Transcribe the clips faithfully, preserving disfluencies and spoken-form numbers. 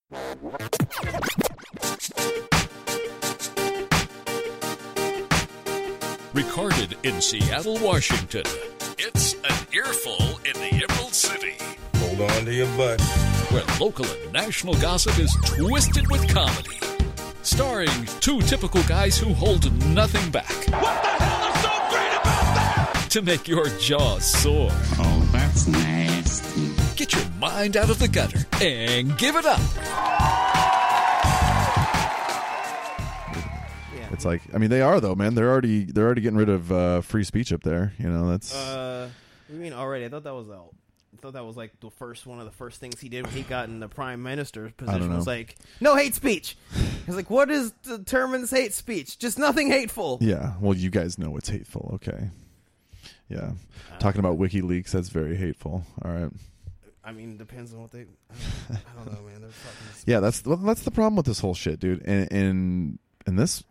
Recorded in Seattle, Washington, it's An Earful in the Emerald City. Hold on to your butt. Where local and national gossip is twisted with comedy. Starring two typical guys who hold nothing back. What the hell is so great about that? To make your jaws sore. Oh, that's nasty. Get your mind out of the gutter and give it up. It's like, I mean, they are though, man. They're already they're already getting rid of uh, free speech up there. You know, that's. Uh, what do you mean already? I thought that was a, I thought that was like the first one of the first things he did when he got in the prime minister's position. Was like, no hate speech. He's like, what is determines hate speech? Just nothing hateful. Yeah. Well, you guys know it's hateful. Okay. Yeah. Uh, Talking about WikiLeaks, that's very hateful. All right. I mean, depends on what they. I don't, I don't know, man. They're fucking. Yeah, that's that's the problem with this whole shit, dude. And and and this.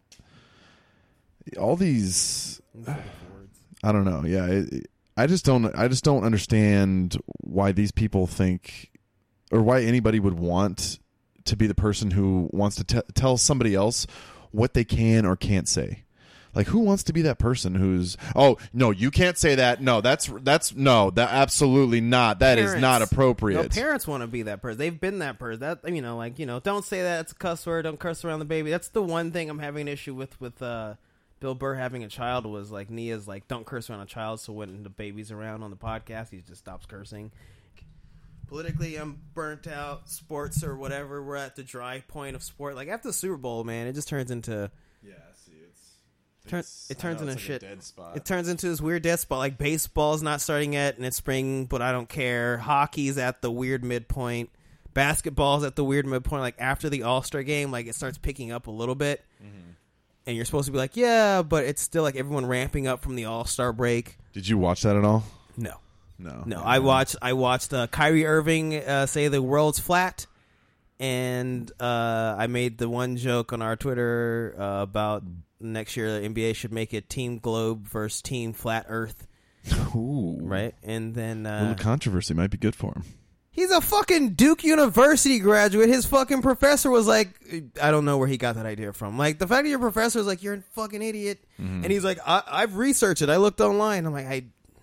All these, I don't know. Yeah, it, it, I just don't. I just don't understand why these people think, or why anybody would want to be the person who wants to t- tell somebody else what they can or can't say. Like, who wants to be that person who's, oh no, you can't say that. No, that's that's no, that absolutely not. That parents, is not appropriate. No, parents want to be that person. They've been that person. That you know, like you know, don't say that. It's a cuss word. Don't curse around the baby. That's the one thing I'm having an issue with with. uh Bill Burr having a child was like, Nia's like, don't curse around a child, so when the baby's around on the podcast, he just stops cursing. Politically, I'm burnt out. Sports or whatever, we're at the dry point of sport. Like, after the Super Bowl, man, it just turns into... Yeah, see, it's... Turn, it's it turns into like shit. A dead spot. It turns into this weird dead spot. Like, baseball's not starting yet, and it's spring, but I don't care. Hockey's at the weird midpoint. Basketball's at the weird midpoint. Like, after the All-Star game, like, it starts picking up a little bit. Mm-hmm. And you're supposed to be like, yeah, but it's still like everyone ramping up from the All-Star break. Did you watch that at all? No. No. No, I watched I watched uh, Kyrie Irving uh, say the world's flat. And uh, I made the one joke on our Twitter uh, about next year the N B A should make it Team Globe versus Team Flat Earth. Ooh. Right? And then... Uh, a little controversy might be good for him. He's a fucking Duke University graduate. His fucking professor was like, I don't know where he got that idea from. Like, the fact that your professor is like, you're a fucking idiot. Mm-hmm. And he's like, I- I've researched it. I looked online. I'm like, I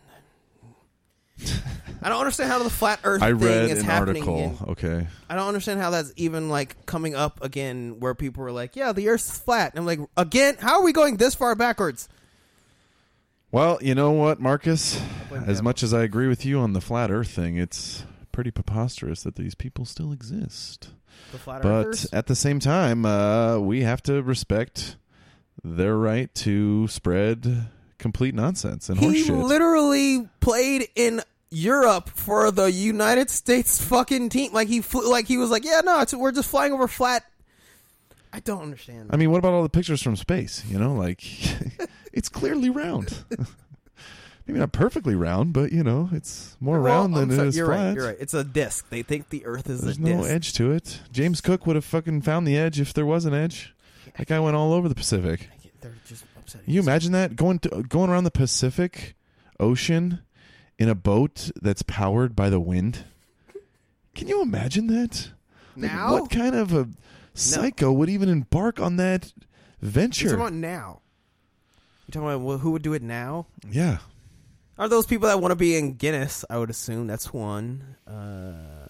I don't understand how the flat earth I thing read is an happening article. again. Okay. I don't understand how that's even like coming up again where people were like, yeah, the earth's flat. And I'm like, again, how are we going this far backwards? Well, you know what, Marcus? As much as I agree with you on the flat earth thing, it's pretty preposterous that these people still exist. The flat but earthers? At the same time, uh, we have to respect their right to spread complete nonsense and he horseshit. Literally played in Europe for the United States fucking team. Like he flew, like he was like, yeah, no, it's, we're just flying over flat. I don't understand. I mean, what about all the pictures from space? You know, like it's clearly round. Maybe not perfectly round, but you know, it's more well, round than sorry, it is you're flat. Right, you're right. It's a disc. They think the Earth is There's a no disc. edge to it. James Cook would have fucking found the edge if there was an edge. That guy went all over the Pacific. They're just upsetting. You imagine that going to going around the Pacific Ocean in a boat that's powered by the wind? Can you imagine that? Like, now, what kind of a psycho no. would even embark on that venture? You're talking about now. You're talking about who would do it now? Yeah. Are those people that want to be in Guinness? I would assume that's one. Uh,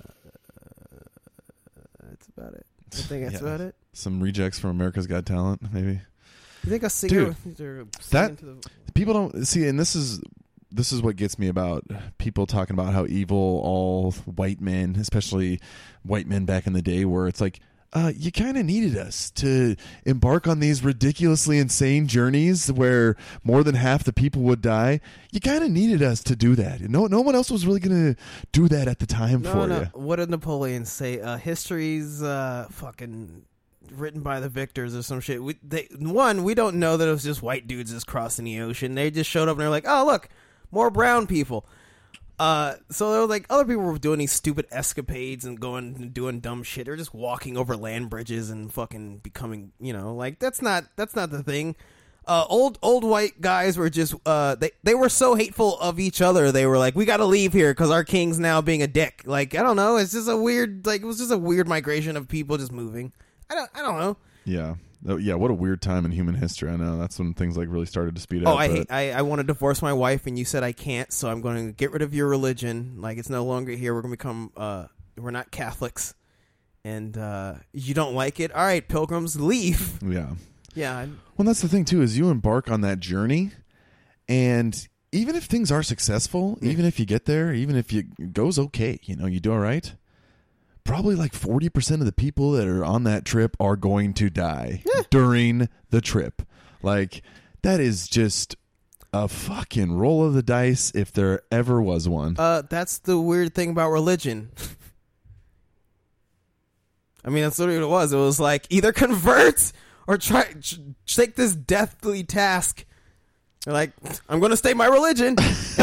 that's about it. I think that's yeah. about it. Some rejects from America's Got Talent, maybe. You think a singer? Dude, that the... people don't see, and this is this is what gets me about people talking about how evil all white men, especially white men back in the day, were. It's like, uh, you kind of needed us to embark on these ridiculously insane journeys where more than half the people would die. You kind of needed us to do that. No, no one else was really going to do that at the time no, for no. you. What did Napoleon say? Uh, history's uh, fucking written by the victors or some shit. We, they, one, we don't know that it was just white dudes just crossing the ocean. They just showed up and they're like, oh, look, more brown people. Uh, so there were like other people were doing these stupid escapades and going and doing dumb shit. They're just walking over land bridges and fucking becoming, you know, like that's not that's not the thing. Uh, old old white guys were just uh, they they were so hateful of each other. They were like, we got to leave here because our king's now being a dick. Like, I don't know. It's just a weird like it was just a weird migration of people just moving. I don't I don't know. Yeah. Oh, yeah, what a weird time in human history. I know that's when things like really started to speed Oh, up. I but... hate, I I want to divorce my wife, and you said I can't, so I'm going to get rid of your religion. Like, it's no longer here. We're going to become uh, we're not Catholics, and uh, you don't like it. All right, pilgrims, leave. Yeah. Yeah. I, Well, that's the thing too, is you embark on that journey, and even if things are successful, yeah. even if you get there, even if you, it goes okay, you know, you do all right. Probably like forty percent of the people that are on that trip are going to die yeah. during the trip. Like, that is just a fucking roll of the dice if there ever was one. Uh, that's the weird thing about religion. I mean, that's literally what it was. It was like, either convert or try take this deathly task. They're like, I'm going to stay my religion.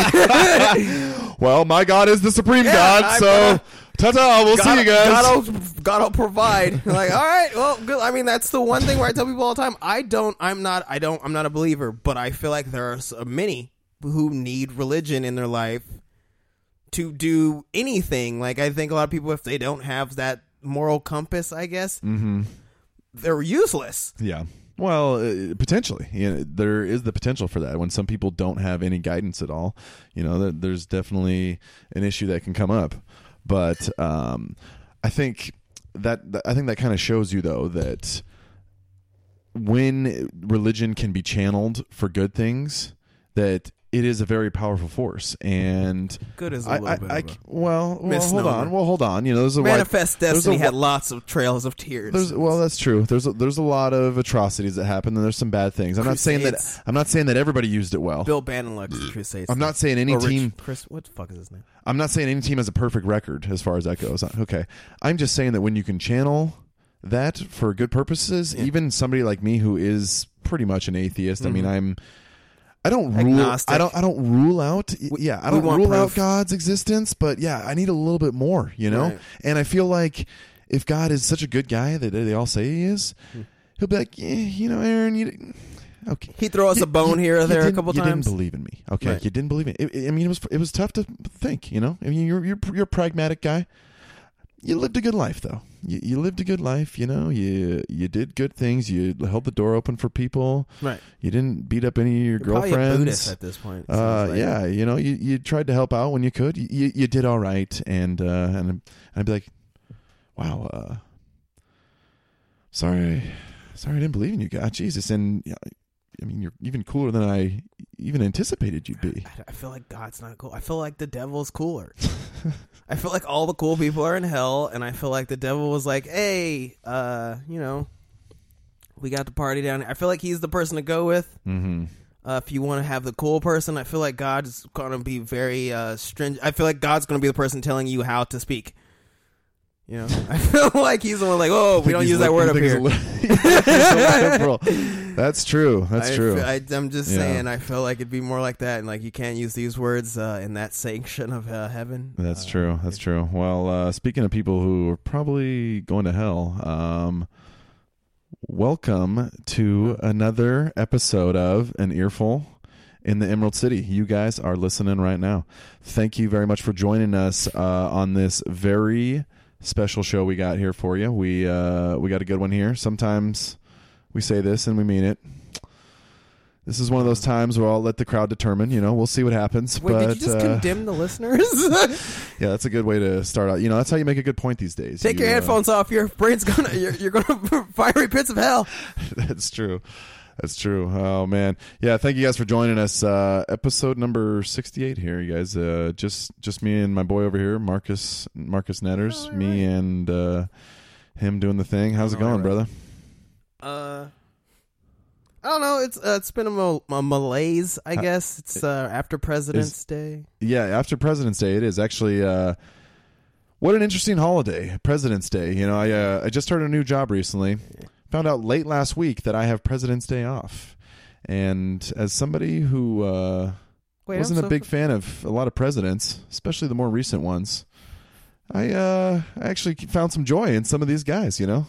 Well, my God is the supreme yeah, God, I'm so gonna, ta-ta, we'll God, see you guys. God will, God will provide. Like, all right, well, good. I mean, that's the one thing where I tell people all the time, I don't, I'm not, I don't, I'm not a believer, but I feel like there are so many who need religion in their life to do anything. Like, I think a lot of people, if they don't have that moral compass, I guess, mm-hmm. they're useless. Yeah. Well, uh, potentially, you know, there is the potential for that when some people don't have any guidance at all. You know, there, there's definitely an issue that can come up. But um, I think that I think that kind of shows you, though, that when religion can be channeled for good things, that it is a very powerful force. And good is a I, little I, bit I, of a well, well hold on, well, hold on. You know, there's a Manifest wide, Destiny a, had lots of trails of tears. There's, well, that's true. There's a, there's a lot of atrocities that happen, and there's some bad things. I'm Crusades. not saying that. I'm not saying that everybody used it well. Bill Bannon likes the Crusades. I'm not saying any or Rich, team. Chris, what the fuck is his name? I'm not saying any team has a perfect record as far as that goes. Okay, I'm just saying that when you can channel that for good purposes, yeah. even somebody like me who is pretty much an atheist. Mm-hmm. I mean, I'm. I don't rule. Agnostic. I don't. I don't rule out. Yeah, I don't rule proof. out God's existence. But yeah, I need a little bit more. You know, right. and I feel like if God is such a good guy that they all say he is, hmm. he'll be like, yeah, you know, Aaron, you. Okay, he throw us you, a bone you, here or there a couple you times. You didn't believe in me. Okay, right. you didn't believe in me. It, I mean, it was it was tough to think. You know, I mean, you're you're you're a pragmatic guy. You lived a good life, though. You, you lived a good life, you know. You you did good things. You held the door open for people. Right. You didn't beat up any of your You're girlfriends. Probably a Buddhist at this point. Uh, like. Yeah, you know, you, you tried to help out when you could. You you, you did all right, and uh, and I'd be like, wow, uh, sorry, sorry, I didn't believe in you, God, Jesus, and yeah, I mean, you're even cooler than I even anticipated you'd be. I, I feel like God's not cool. I feel like the devil's cooler. I feel like all the cool people are in hell, and I feel like the devil was like, hey, uh, you know, we got the party down here. I feel like he's the person to go with. Mm-hmm. Uh, if you want to have the cool person, I feel like God's going to be very uh, stringent. I feel like God's going to be the person telling you how to speak. You know, I feel like he's the one like, oh, we don't use that word up here. That's true. That's I true. Feel, I, I'm just yeah. saying, I feel like it'd be more like that. And like, you can't use these words uh, in that sanction of uh, heaven. That's uh, true. That's true. Well, uh, speaking of people who are probably going to hell, um, welcome to another episode of An Earful in the Emerald City. You guys are listening right now. Thank you very much for joining us uh, on this very special show we got here for you. We uh, we got a good one here. Sometimes we say this and we mean it. This is one of those times where I'll let the crowd determine. You know, we'll see what happens. Wait, but, did you just uh, condemn the listeners? Yeah, that's a good way to start out. You know, that's how you make a good point these days. Take you, your uh, headphones off. Your brain's gonna. You're, you're gonna fiery pits of hell. That's true. That's true. Oh man, yeah. Thank you guys for joining us. Uh, episode number sixty-eight here, you guys. Uh, just just me and my boy over here, Marcus Marcus Netters. Oh, right, me right. and uh, him doing the thing. How's it going, right, right. brother? Uh, I don't know. It's uh, it's been a, mal- a malaise, I guess. It's uh, after President's is, Day. Yeah, after President's Day, it is actually. Uh, what an interesting holiday, President's Day. You know, I uh, I just started a new job recently. Found out late last week that I have President's Day off, and as somebody who uh, Wait, wasn't I'm a so big f- fan of a lot of presidents, especially the more recent ones, I uh, I actually found some joy in some of these guys. You know,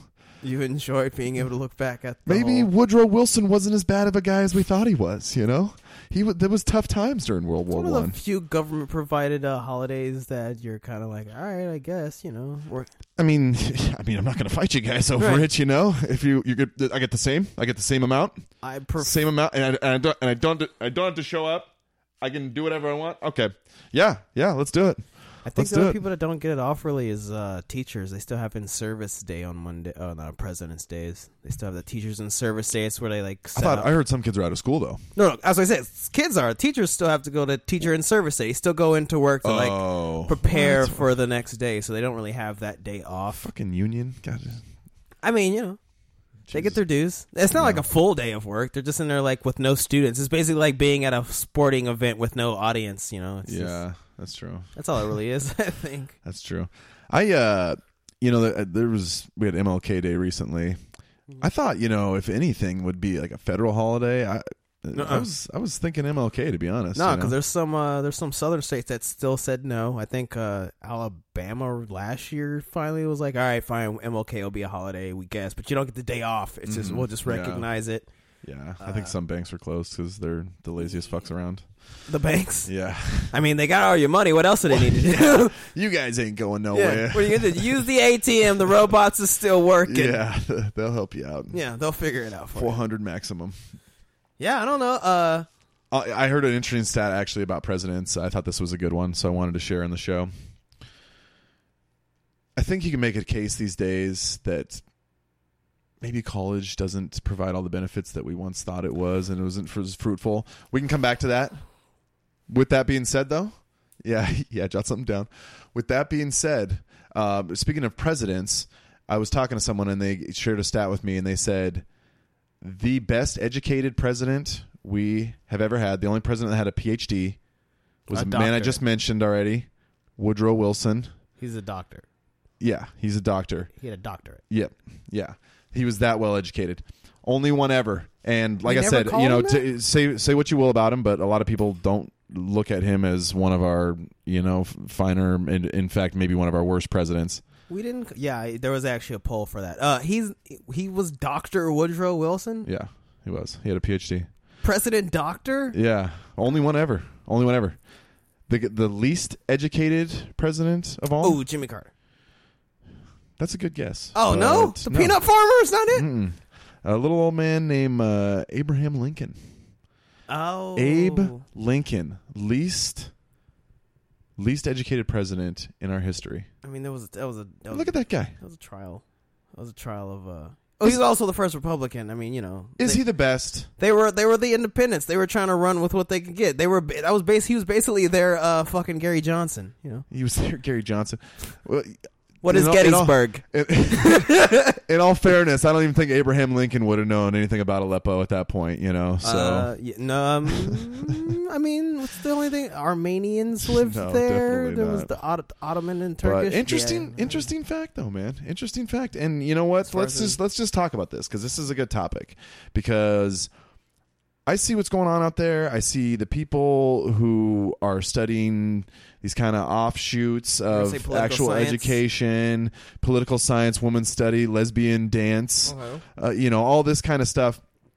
You enjoyed being able to look back at the Maybe whole... Woodrow Wilson wasn't as bad of a guy as we thought he was. You know, he w- there was tough times during World War One of One. the few government provided uh, holidays that you're kind of like, all right, I guess, you know. We're... I mean, I mean, I'm not going to fight you guys over Right. it. You know, if you you get, I get the same. I get the same amount. I prefer... Same amount, and I, and I don't and I don't I don't have to show up. I can do whatever I want. Okay, yeah, yeah, let's do it. I think Let's the do only it. people that don't get it off really is uh, teachers. They still have in service day on Monday. Oh, not on President's Days. They still have the teachers in service day. It's where they like. I set thought up- I heard some kids are out of school though. No, no. As I said, kids are. Teachers still have to go to teacher in service day. They still go into work to like Oh, prepare what? for the next day, so they don't really have that day off. Fucking union. God. I mean, you know, they get their dues. It's not like a full day of work. They're just in there like with no students. It's basically like being at a sporting event with no audience. You know. It's Yeah, just, that's true. that's all it really is. I think. That's true. I, uh, you know, there, there was we had M L K Day recently. I thought, you know, if anything would be like a federal holiday. I, I was I was thinking M L K to be honest. No, you know? because there's some uh, there's some southern states that still said no. I think uh, Alabama last year finally was like, all right, fine, M L K will be a holiday, we guess, but you don't get the day off. It's just Mhm. we'll just Yeah. recognize it. Yeah, I think Uh, some banks were closed because they're the laziest fucks around. The banks. Yeah, I mean, they got all your money. What else do they need to do? you guys ain't going yeah. nowhere. What are you gonna do? Use the A T M. The robots is still working. Yeah, they'll help you out. Yeah, they'll figure it out for Four you. hundred maximum. Yeah, I don't know. Uh, I I heard an interesting stat actually about presidents. I thought this was a good one, so I wanted to share on the show. I think you can make a case these days that maybe college doesn't provide all the benefits that we once thought it was, and it wasn't as fruitful. We can come back to that. With that being said, though, yeah, yeah, jot something down. With that being said, uh, speaking of presidents, I was talking to someone and they shared a stat with me, and they said the best educated president we have ever had, the only president that had a P H D, was A a, man I doctor. just mentioned already, Woodrow Wilson. he's a doctor. Yeah, he's a doctor. He had a doctorate. Yep. Yeah. He was that well educated. Only one ever. And like We I never said, called you know, him to, say say what you will about him, but a lot of people don't look at him as one of our, you know, f- finer, and in fact, maybe one of our worst presidents. We didn't. Yeah, there was actually a poll for that. Uh, he's he was Doctor Woodrow Wilson, Yeah, he was. He had a P H D. President Doctor. Yeah, only one ever. Only one ever. The the least educated president of all. Oh, Jimmy Carter. That's a good guess. Oh no, But the peanut farmer is not it. Mm-mm. A little old man named uh, Abraham Lincoln. Oh, Abe Lincoln, least least educated president in our history. I mean, there was that was a that was, Look at that guy. that was a trial. That was a trial of. uh Oh, he's also the first Republican. I mean, you know, Is they, he the best? They were they were the independents. They were trying to run with what they could get. They were that was base. He was basically their uh, fucking Gary Johnson. You know, He was there, Gary Johnson. Well, what in is all- in all- Gettysburg? In, in all fairness, I don't even think Abraham Lincoln would have known anything about Aleppo at that point. You know, so Uh, yeah, no, um, I mean, what's the only thing? Armenians lived No, there. definitely There was not. the Ot- Ottoman and but Turkish. interesting, Yeah. interesting fact though, man. Interesting fact. And you know what? far Let's as just in- let's just talk about this because this is a good topic. Because I see what's going on out there. I see the people who are studying these kind of offshoots say of political actual science? education, political science, women's study, lesbian dance, Okay. uh, you know, all this kind of stuff.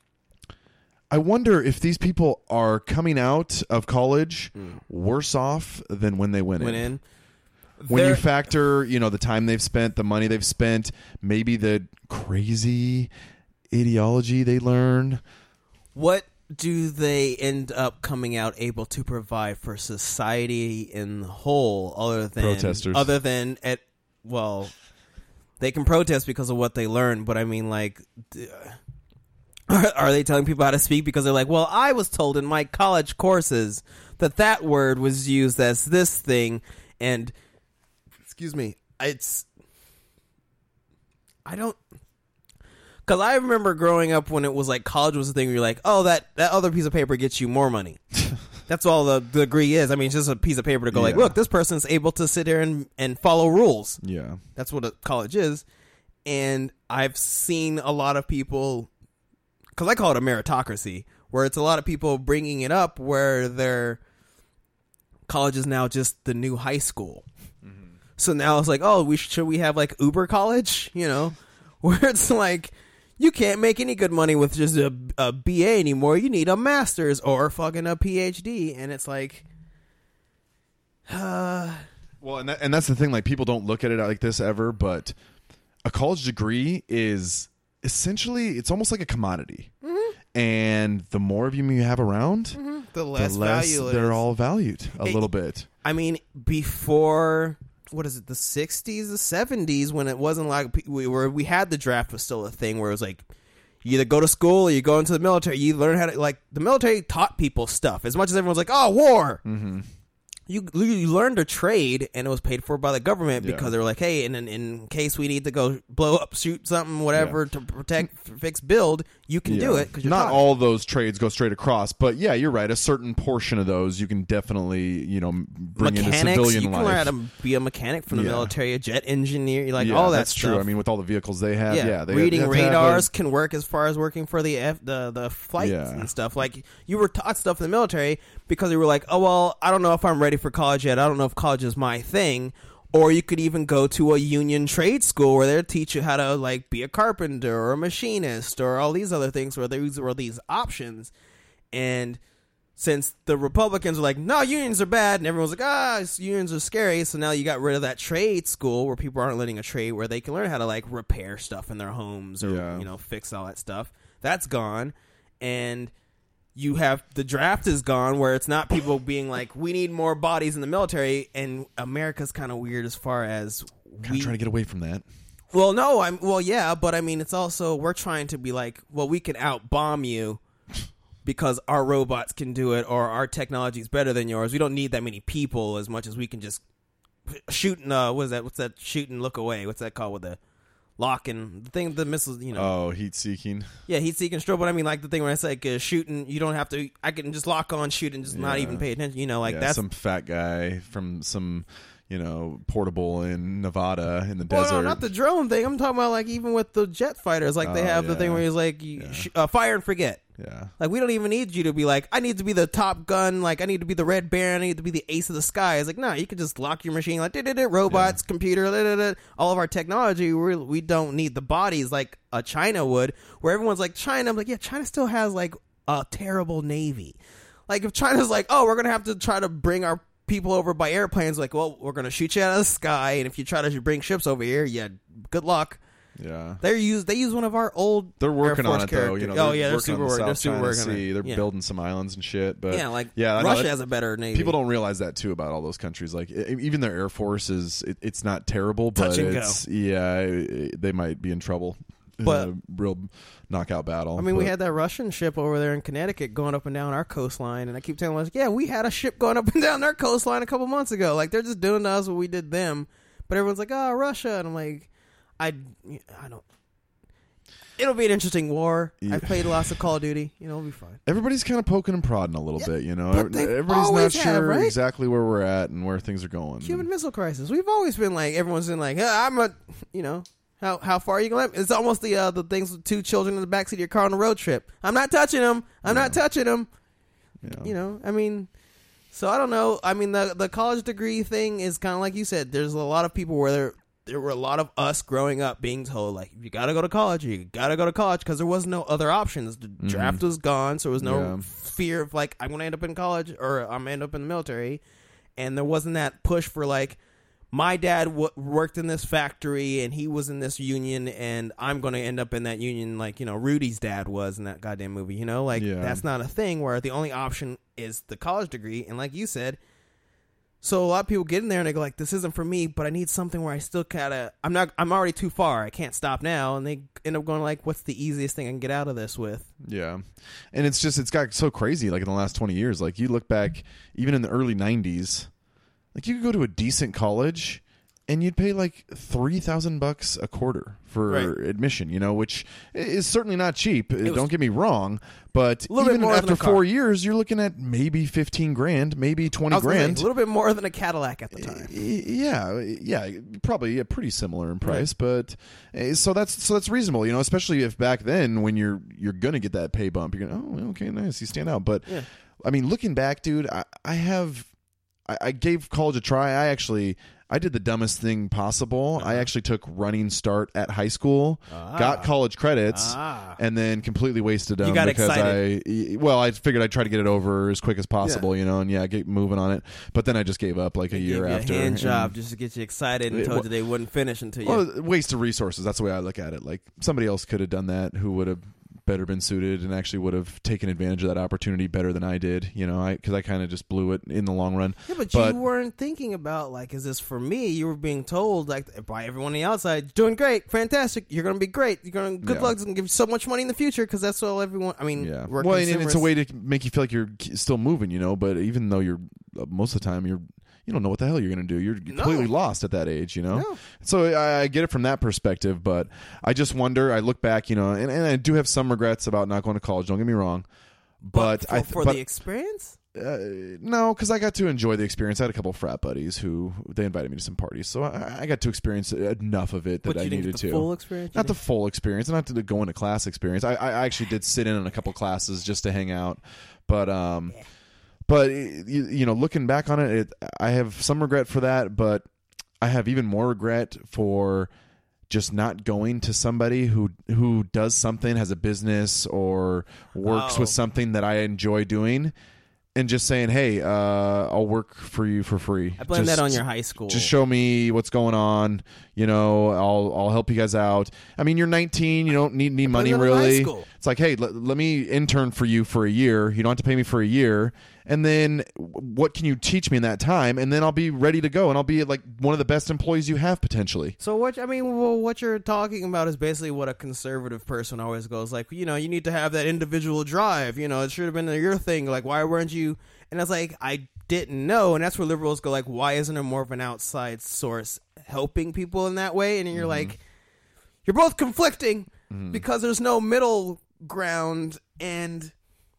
I wonder if these people are coming out of college worse off than when they went, Went in. in. When you There- factor, you know, the time they've spent, the money they've spent, maybe the crazy ideology they learn. What do they end up coming out able to provide for society in the whole, other than Protesters. Other than at well, they can protest because of what they learned, but I mean, like, d- are, are they telling people how to speak because they're like, well, I was told in my college courses that that word was used as this thing, and excuse me, it's I don't. Because I remember growing up when it was like college was the thing where you're like, oh, that, that other piece of paper gets you more money. That's all the, the degree is. I mean, it's just a piece of paper to go like, Yeah. look, this person's able to sit there and, and follow rules. Yeah. That's what a college is. And I've seen a lot of people, because I call it a meritocracy, where it's a lot of people bringing it up where their college is now just the new high school. So now it's like, oh, we should we have like Uber college, you know? where it's like you can't make any good money with just a, a B A anymore. You need a master's or fucking a P H D, and it's like, uh, well, and that, and that's the thing. Like, people don't look at it like this ever, but a college degree is essentially, it's almost like a commodity. Mm-hmm. And the more of them you have around, mm-hmm. the less, the less value they're is. all valued a it, little bit. I mean, before, what is it, the sixties, the seventies, when it wasn't like we were, we had the draft was still a thing where it was like, you either go to school or you go into the military. You learn how to, like, the military taught people stuff. As much as everyone's like, oh, war. Mm-hmm. You you learned a trade, and it was paid for by the government Yeah. because they were like, hey, in, in in case we need to go blow up, shoot something, whatever, Yeah. to protect, fix, build, you can do Yeah. it. Cause you're Not taught. all those trades go straight across, but yeah, you're right. A certain portion of those you can definitely, you know, bring Mechanics, into civilian you can life. learn how to be a mechanic from the Yeah. military, a jet engineer, like yeah, all that that's stuff. true. I mean, with all the vehicles they have, yeah, yeah, they reading have to have radars a- can work as far as working for the F, the the flights Yeah. and stuff. Like, you were taught stuff in the military because you were like, oh well, I don't know if I'm ready for college yet. I don't know if college is my thing. Or you could even go to a union trade school where they'll teach you how to, like, be a carpenter or a machinist or all these other things where there were these options. And since the Republicans were like, no, unions are bad, and everyone's like, ah, unions are scary, so now you got rid of that trade school where people aren't learning a trade where they can learn how to, like, repair stuff in their homes or, Yeah. you know, fix all that stuff. That's gone. And you have the draft is gone where it's not people being like, we need more bodies in the military, and America's kind of weird as far as Kind we of trying to get away from that. well no I'm well yeah but I mean it's also we're trying to be like, well, we can out bomb you because our robots can do it or our technology is better than yours. We don't need that many people as much as we can just shoot and uh what is that what's that shoot and look away what's that called with the lock and the thing, the missiles, you know. Oh, heat seeking. Yeah, heat seeking strobe. But I mean, like the thing where it's like uh, shooting, you don't have to. I can just lock on, shoot, and just not Yeah. even pay attention. You know, like yeah, that's some fat guy from some, you know, portable in Nevada in the well, desert. no, not the drone thing. I'm talking about like even with the jet fighters, like they Oh, have the yeah. thing where he's like, you Yeah. sh- uh, fire and forget. Yeah. Like, we don't even need you to be like, I need to be the Top Gun, like, I need to be the Red Baron, I need to be the ace of the sky. It's like, no, you can just lock your machine, like, da-da-da, robots, computer, da-da-da. All of our technology, we we don't need the bodies like a China would, where everyone's like, China, I'm like, yeah, China still has, like, a terrible navy. Like, if China's like, oh, we're going to have to try to bring our people over by airplanes, like, well, we're going to shoot you out of the sky, and if you try to bring ships over here, yeah, good luck. Yeah. They use they use one of our old They're working Air on Force it though. You know, characters. Oh they're yeah, they're working super on the working. They're South super China working on Sea. it. They're Yeah. building some islands and shit. But Yeah, like yeah, I know Russia that- has a better navy. People don't realize that too about all those countries. Like e- even their air force is it, it's not terrible, but Touch and go. it's yeah, it- they might be in trouble. In But- a real knockout battle. I mean, we But- had that Russian ship over there in Connecticut going up and down our coastline, and I keep telling us, yeah, we had a ship going up and down our coastline a couple months ago. Like, they're just doing to us what we did them. But everyone's like, oh, Russia. And I'm like, I, I don't. It'll be an interesting war. Yeah. I've played lots of Call of Duty. You know, it'll be fine. Everybody's kind of poking and prodding a little bit, you know. but Every- they Everybody's not always sure have, right? exactly where we're at and where things are going. Cuban Missile Crisis. We've always been like, everyone's been like, yeah, I'm a, you know, how how far are you going to let me? It's almost the uh, the things with two children in the backseat of your car on a road trip. I'm not touching them. I'm not touching them. Yeah. You know, I mean, so I don't know. I mean, the the college degree thing is kind of like you said. There's a lot of people where there there were a lot of us growing up being told like, you got to go to college, you got to go to college because there was no other options. The draft was gone, so there was no Yeah. fear of like, I'm going to end up in college or I'm going to end up in the military, and there wasn't that push for like, my dad w- worked in this factory and he was in this union and I'm going to end up in that union like, you know, Rudy's dad was in that goddamn movie, you know? Like, Yeah. that's not a thing where the only option is the college degree. And like you said, so a lot of people get in there and they go like, this isn't for me, but I need something where I still kind of, I'm not, I'm already too far. I can't stop now. And they end up going like, what's the easiest thing I can get out of this with? Yeah. And it's just, it's got so crazy, like in the last twenty years. Like you look back, even in the early nineties, like you could go to a decent college and you'd pay like three thousand bucks a quarter for Right. admission, you know, which is certainly not cheap. was- Don't get me wrong. But A little bit even more than after a car. four years, you're looking at maybe fifteen grand, maybe I twenty was gonna say, grand. a little bit more than a Cadillac at the time. Y- Yeah, yeah, probably yeah, pretty similar in price, but uh, so that's so that's reasonable, you know. Especially if back then, when you're you're gonna get that pay bump, you're gonna oh okay nice, you stand out. But Yeah. I mean, looking back, dude, I, I have I, I gave college a try. I actually I did the dumbest thing possible. Uh-huh. I actually took running start at high school, ah. got college credits, ah. and then completely wasted them you got because excited. I. Well, I figured I'd try to get it over as quick as possible, yeah. you know, and yeah, get moving on it. But then I just gave up like a they year gave you after. A hand job just to get you excited and it, told you they wouldn't finish until you. Well, waste of resources. That's the way I look at it. Like somebody else could have done that who would have better been suited and actually would have taken advantage of that opportunity better than I did, you know, I because I kind of just blew it in the long run. Yeah, but, but you weren't thinking about, like, is this for me? You were being told, like, by everyone on the outside, doing great, fantastic, you're going to be great, you're going to, good yeah. luck, it's going to give you so much money in the future, because that's all everyone, I mean, yeah. we're well, consumers. and it's a way to make you feel like you're still moving, you know, but even though you're, most of the time, you're you don't know what the hell you're going to do. You're completely no. lost at that age, you know? No. So I, I get it from that perspective, but I just wonder, I look back, you know, and, and I do have some regrets about not going to college, don't get me wrong. But, but for, I for but, the experience? Uh, no, because I got to enjoy the experience. I had a couple of frat buddies who, they invited me to some parties, so I, I got to experience enough of it that but I you didn't needed get the to. full experience? Not the full experience, not to go into class experience. I, I actually did sit in on a couple classes just to hang out, but... um. Yeah. But, you, you know, looking back on it, it, I have some regret for that, but I have even more regret for just not going to somebody who who does something, has a business, or works oh. with something that I enjoy doing, and just saying, hey, uh, I'll work for you for free. I blame just, that on your high school. Just show me what's going on. You know, I'll I'll help you guys out. I mean, you're nineteen. You don't need any money, really. It's like, hey, let, let me intern for you for a year. You don't have to pay me for a year. And then what can you teach me in that time? And then I'll be ready to go, and I'll be like one of the best employees you have potentially. So what I mean, well, what you're talking about is basically what a conservative person always goes like. You know, you need to have that individual drive. You know, it should have been your thing. Like, why weren't you? And I was like, I didn't know, and that's where liberals go like, why isn't there more of an outside source helping people in that way? And you're mm-hmm. like, you're both conflicting mm-hmm. because there's no middle ground. And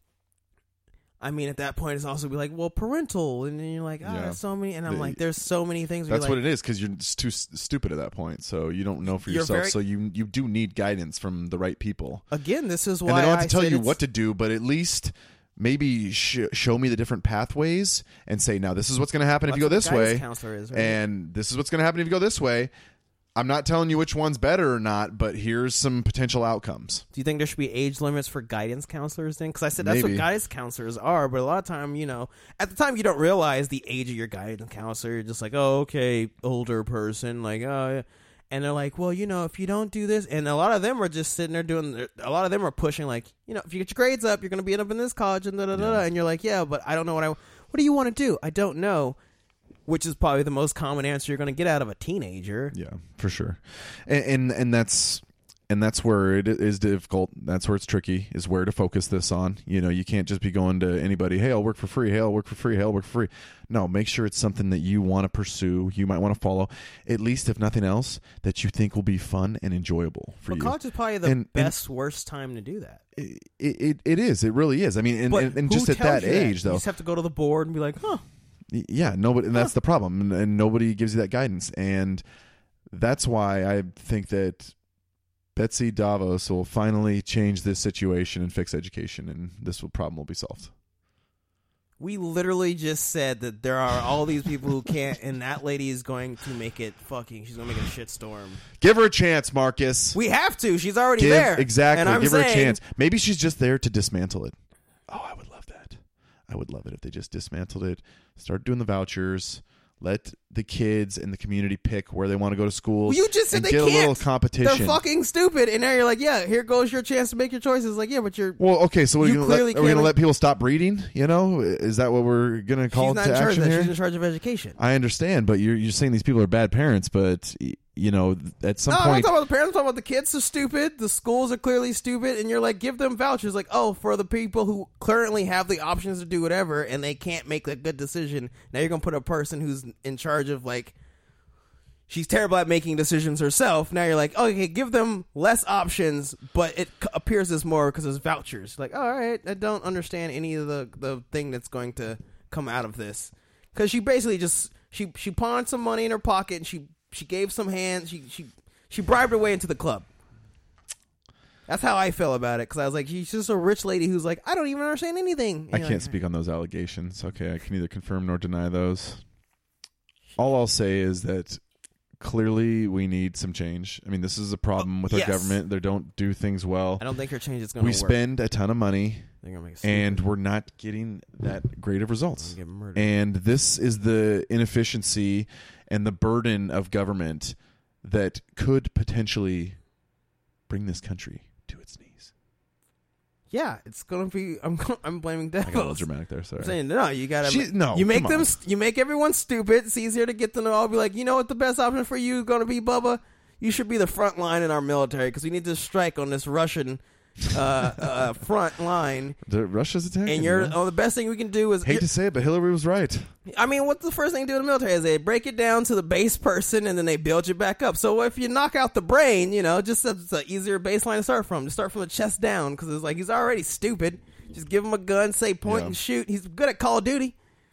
I mean, at that point, it's also be like, well, parental, and then you're like, ah, oh, yeah. so many, and I'm like, there's so many things. That's like, what it is, because you're just too s- stupid at that point, so you don't know for yourself. Very, so you you do need guidance from the right people. Again, this is why and they don't have I to tell you it's... what to do, but at least maybe sh- show me the different pathways and say, now this is what's going to happen That's if you go this way, is, right? and this is what's going to happen if you go this way. I'm not telling you which one's better or not, but here's some potential outcomes. Do you think there should be age limits for guidance counselors then? Because I said that's Maybe. what guidance counselors are, but a lot of time, you know, at the time you don't realize the age of your guidance counselor. You're just like, oh, okay, older person, like, oh, yeah. And they're like, well, you know, if you don't do this, and a lot of them are just sitting there doing, a lot of them are pushing like, you know, if you get your grades up, you're going to be up in this college, and da da da. And you're like, yeah, but I don't know what I, what do you want to do? I don't know. Which is probably the most common answer you're going to get out of a teenager. Yeah, for sure, and, and and that's and that's where it is difficult. That's where it's tricky. Is where to focus this on. You know, you can't just be going to anybody. Hey, I'll work for free. Hey, I'll work for free. Hey, I'll work for free. No, make sure it's something that you want to pursue. You might want to follow, at least if nothing else, that you think will be fun and enjoyable for well, you. College is probably the and, best, and, worst time to do that. It it, it is. It really is. I mean, and, and, and just at that age, that? though, you just have to go to the board and be like, huh. Yeah, nobody, and that's the problem, and, and nobody gives you that guidance, and that's why I think that Betsy Davos will finally change this situation and fix education, and this will, problem will be solved. We literally just said that there are all these people who can't, and that lady is going to make it fucking. She's going to make it a shitstorm. Give her a chance, Marcus. We have to. She's already Give, there. Exactly. And I'm Give saying, her a chance. Maybe she's just there to dismantle it. Oh, I would love that. I would love it if they just dismantled it, start doing the vouchers, let the kids and the community pick where they want to go to school. Well, you just said and they get can't. a little competition. They're fucking stupid, and now you're like, yeah, here goes your chance to make your choices. Like, yeah, but you're well, okay. So are, you we gonna let, are we going to can't- let people stop breeding? You know, is that what we're going to call she's not to in charge action of that. here? She's in charge of education. I understand, but you're you're saying these people are bad parents, but you know, at some no, I'm not point, talking about the parents. I'm talking about the kids are stupid. The schools are clearly stupid, and you're like, give them vouchers. Like, oh, for the people who currently have the options to do whatever, and they can't make a good decision. Now you're gonna put a person who's in charge of like, she's terrible at making decisions herself. Now you're like, okay, give them less options, but it c- appears as more because it's vouchers. Like, all right, I don't understand any of the the thing that's going to come out of this, because she basically just she she pawned some money in her pocket and she. She gave some hands. She she she bribed her way into the club. That's how I feel about it, because I was like, she's just a rich lady who's like, I don't even understand anything. I can't like, speak on those allegations. Okay, I can neither confirm nor deny those. all I'll say is that clearly we need some change. I mean, this is a problem with our yes. government. They don't do things well. I don't think our change is going to We work. spend a ton of money, They're gonna make us and stupid. we're not getting that great of results. We're gonna get murdered. And this is the inefficiency and the burden of government that could potentially bring this country to its knees. Yeah, it's gonna be. I'm. I'm blaming I got a little devils. dramatic there. Sorry. I'm saying no. You gotta. She- no, You make come them. on. st- You make everyone stupid. It's easier to get them to all be like, you know what, the best option for you is gonna be, Bubba. You should be the front line in our military because we need to strike on this Russian uh, uh, front line. The Russia's attacking. And you're. man. Oh, the best thing we can do is. Hate to say it, but Hillary was right. I mean, what's the first thing to do in the military is they break it down to the base person and then they build you back up. So if you knock out the brain, you know, just it's an easier baseline to start from. Just start from the chest down because it's like he's already stupid. Just give him a gun, say point Yeah. and shoot. He's good at Call of Duty.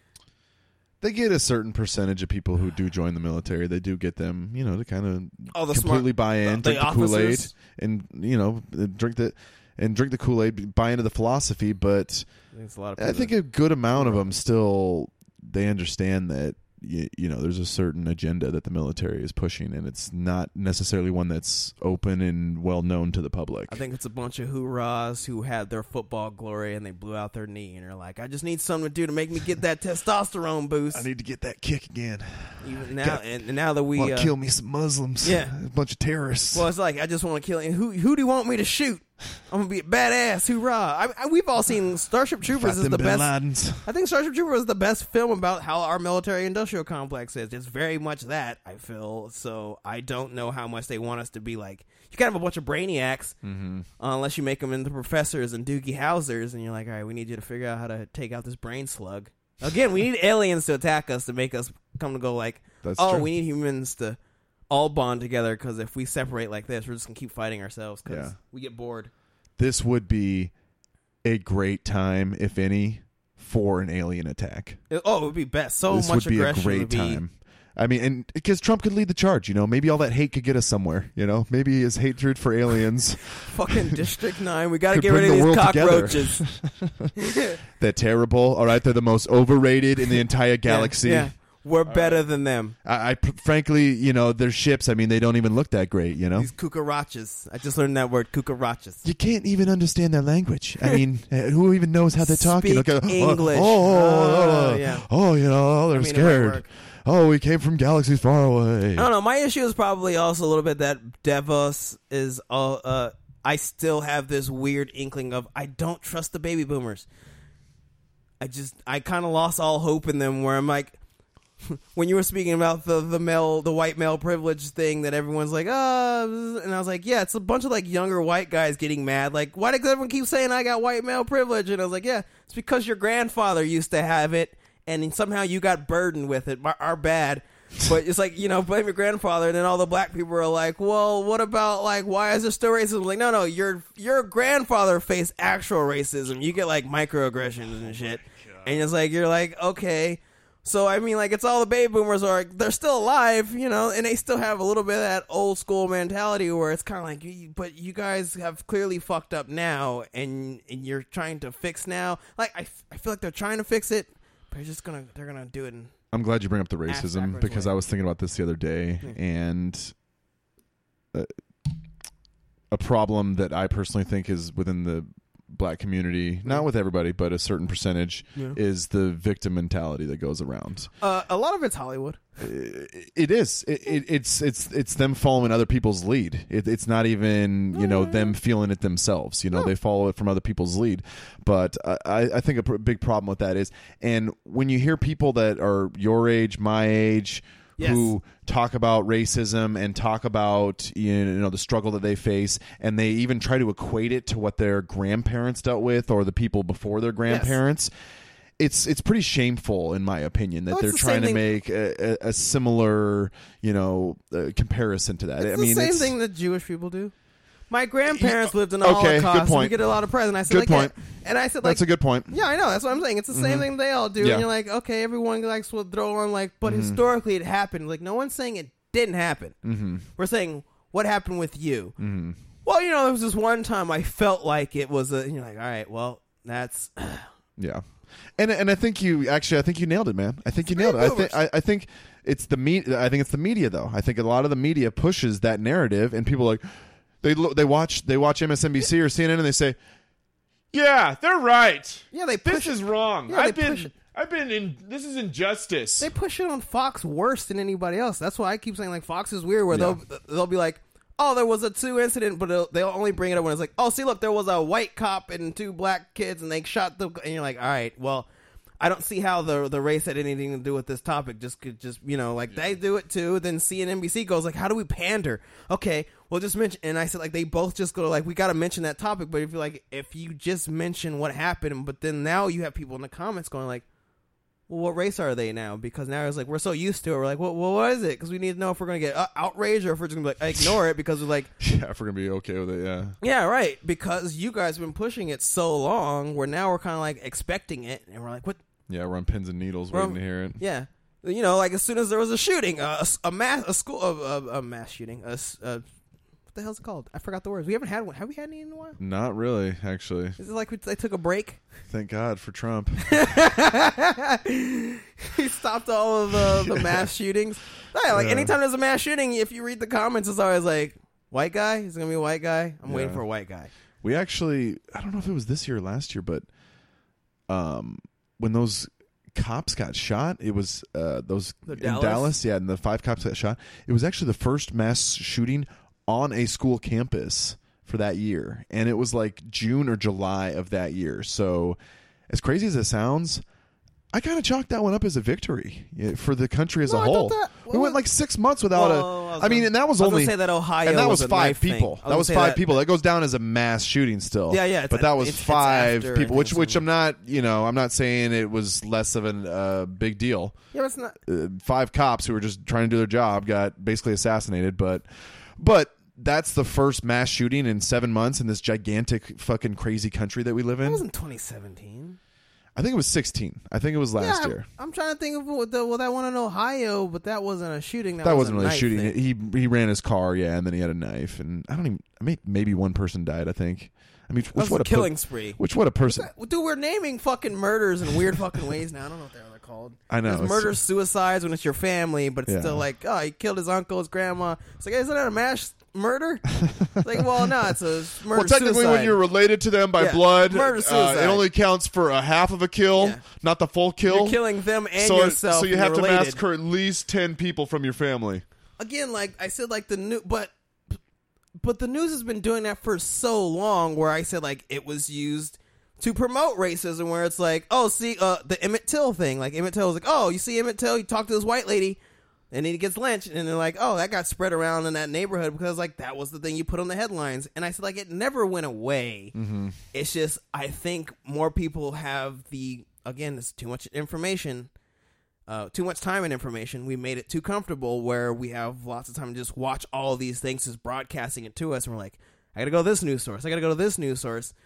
They get a certain percentage of people who do join the military. They do get them, you know, to kind of Oh, the completely smart- buy in, the- drink the the Kool Aid, officers. and you know, drink the and drink the Kool Aid, buy into the philosophy. But There's a lot of I people think that- a good amount of them still they understand that you, you know there's a certain agenda that the military is pushing, and it's not necessarily one that's open and well known to the public. I think it's a bunch of hoorahs who had their football glory and they blew out their knee and are like, I just need something to do to make me get that testosterone boost. I need to get that kick again. Even now, gotta- and, and now that we Want to uh, kill me some Muslims? yeah. a bunch of terrorists. Well, it's like I just want to kill him. Who who do you want me to shoot? I'm gonna be a badass. Hoorah! I, I, we've all seen Starship Troopers Fight is them the Bin best. Ladens. I think Starship Troopers is the best film about how our military-industrial complex is. It's very much that, I feel. So I don't know how much they want us to be like. You kind of have a bunch of brainiacs, Mm-hmm. uh, unless you make them into professors and Doogie Howsers, and you're like, all right, we need you to figure out how to take out this brain slug. Again, we need aliens to attack us to make us come to go like, That's oh, true. we need humans to all bond together because if we separate like this, we're just gonna keep fighting ourselves because Yeah. we get bored. This would be a great time, if any, for an alien attack. It- oh, it would be best. So this much would be a aggression great would be. time. I mean, and because Trump could lead the charge, you know, maybe all that hate could get us somewhere. You know, maybe his hatred for aliens, Fucking District Nine. We got to Could get rid of bring the these world together. cockroaches. they're terrible. All right, they're the most overrated in the entire galaxy. Yeah, yeah. We're better than them. I, I frankly, you know, their ships. I mean, they don't even look that great. You know, These cucarachas. I just learned that word, cucarachas. you can't even understand their language. I mean, uh, who even knows how they're talking? Speak oh, English. Oh, oh, oh, Uh, yeah. oh, you know, they're I mean, it might scared. work. Oh, we came from galaxies far away. I don't know. My issue is probably also a little bit that Devos is. Uh, uh, I still have this weird inkling of I don't trust the baby boomers. I just I kind of lost all hope in them. Where I'm like, when you were speaking about the the male the white male privilege thing that everyone's like, oh, and I was like, yeah, it's a bunch of like younger white guys getting mad. Like, why does everyone keep saying I got white male privilege? And I was like, yeah, it's because your grandfather used to have it, and somehow you got burdened with it. Our, our bad. But it's like, you know, blame your grandfather, and then all the black people are like, well, what about, like, why is there still racism? Like, no, no, your your grandfather faced actual racism. You get, like, microaggressions and shit. And it's like, you're like, okay. So, I mean, like, it's all the baby boomers are, like, they're still alive, you know, and they still have a little bit of that old school mentality where it's kind of like, you- but you guys have clearly fucked up now, and, and you're trying to fix now. Like, I, f- I feel like they're trying to fix it, but they're just gonna, they're gonna do it in... I'm glad you bring up the Ass racism backwards because way. I was thinking about this the other day, Yeah. and uh, a problem that I personally think is within the black community, not with everybody, but a certain percentage, Yeah. is the victim mentality that goes around. Uh, a lot of it's Hollywood. It is. It, it, it's it's it's them following other people's lead. It, it's not even you know them feeling it themselves. You know they follow it from other people's lead. But I, I think a pr- big problem with that is, and when you hear people that are your age, my age, Yes. who talk about racism and talk about you know the struggle that they face, and they even try to equate it to what their grandparents dealt with or the people before their grandparents. It's it's pretty shameful, in my opinion, that Well, it's they're the trying same to thing- make a, a, a similar, you know, uh, comparison to that. It's I the mean, same it's, thing that Jewish people do. My grandparents Yeah, lived in the okay, good Holocaust. And we point. get a lot of presents. I said, Good like, yeah. point. And I said, like, that's a good point. yeah, I know. That's what I'm saying. It's the same Mhm. thing they all do. Yeah. And you're like, okay, everyone likes will throw on like, but Mhm. historically it happened. Like, no one's saying it didn't happen. Mm-hmm. We're saying what happened with you. Mm-hmm. Well, you know, there was this one time I felt like it was a. And you're like, all right, well, that's Yeah, and and I think you actually I think you nailed it, man. I think you nailed it. I think I, I think it's the me. I think it's the media though. I think a lot of the media pushes that narrative, and people are like they lo- they watch they watch M S N B C or C N N and they say, yeah, they're right. Yeah, they this push is wrong. Yeah, I've they push been it. I've been in this is injustice. They push it on Fox worse than anybody else. That's why I keep saying like Fox is weird, where they'll they'll be like, oh, there was a two incident, but they'll, they'll only bring it up when it's like, oh, see, look, there was a white cop and two black kids, and they shot the, and you're like, all right, well, I don't see how the the race had anything to do with this topic. Just could just you know, like they do it too. Then C N N B C goes like, how do we pander? Okay, well, just mention. And I said like they both just go like, we got to mention that topic. But if you like, if you just mention what happened, but then now you have people in the comments going like, well, what race are they now? Because now it's like we're so used to it. We're like, well, well what is it? Because we need to know if we're going to get uh, outraged or if we're just going to like, ignore it because we're like, yeah, if we're gonna be okay with it, yeah, yeah, right. Because you guys have been pushing it so long, where now we're kind of like expecting it, and we're like, what? yeah, we're on pins and needles We're waiting on- to hear it. Yeah, you know, like as soon as there was a shooting, uh, a, a mass, a school, a, a, a mass shooting, a, s- a- what the hell's it called? I forgot the words. We haven't had one. Have we had any in a while? Not really, actually. Is it like we, they took a break? Thank God for Trump. He stopped all of the, the mass shootings. Yeah, like Yeah. anytime there's a mass shooting, if you read the comments, it's always like, white guy? He's going to be a white guy? I'm waiting Yeah. for a white guy. We actually, I don't know if it was this year or last year, but um, when those cops got shot, it was uh, those The in Dallas? Dallas, yeah, and the five cops got shot. It was actually the first mass shooting on a school campus for that year, and it was like June or July of that year. So, as crazy as it sounds, I kind of chalked that one up as a victory yeah, for the country as No, a I thought whole. that- we well, went like six months without well, I a. was I mean, gonna- and that was I was gonna only say that Ohio and that was was a five knife thing. people. I was That gonna was say five that- people. That goes down as a mass shooting still. Yeah, yeah, it's But a- that was it's- it's five after people, which and which some- I'm not. You know, I'm not saying it was less of a uh, big deal. Yeah, but it's not. Uh, five cops who were just trying to do their job got basically assassinated, but but. That's the first mass shooting in seven months in this gigantic fucking crazy country that we live That in. was in twenty seventeen. I think it was sixteen. I think it was last yeah, year. I'm trying to think of what the, well, that one in Ohio, but that wasn't a shooting. That, That was wasn't a really knife shooting. thing. He he ran his car, yeah, and then he had a knife, and I don't even. I mean, maybe one person died. I think. I mean, That which was what a a per- killing spree. Which what a person. Dude, we're naming fucking murders in weird fucking ways now. I don't know what they're called. I know, There's it's- murders, suicides when it's your family, but it's Yeah. still like, oh, he killed his uncle, his grandma. It's like, isn't that a mass murder? It's like, well, no, it's a murder. Well, technically, suicide. when you're related to them by Yeah, blood, murder, uh, suicide. it only counts for a half of a kill, Yeah. not the full kill. You're killing them and so, yourself. so you and have to you're related. massacre at least ten people from your family. Again, like I said, like the new, but but the news has been doing that for so long. Where I said like it was used to promote racism, where it's like, oh, see, uh, the Emmett Till thing. Like Emmett Till was like, oh, you see Emmett Till, you talk to this white lady, and then he gets lynched, and they're like, oh, that got spread around in that neighborhood because like that was the thing you put on the headlines. And I said like it never went away. Mm-hmm. It's just I think more people have the again, it's too much information. Uh, too much time and information. We made it too comfortable where we have lots of time to just watch all these things just broadcasting it to us. And we're like, I got to go to this news source. I got to go to this news source.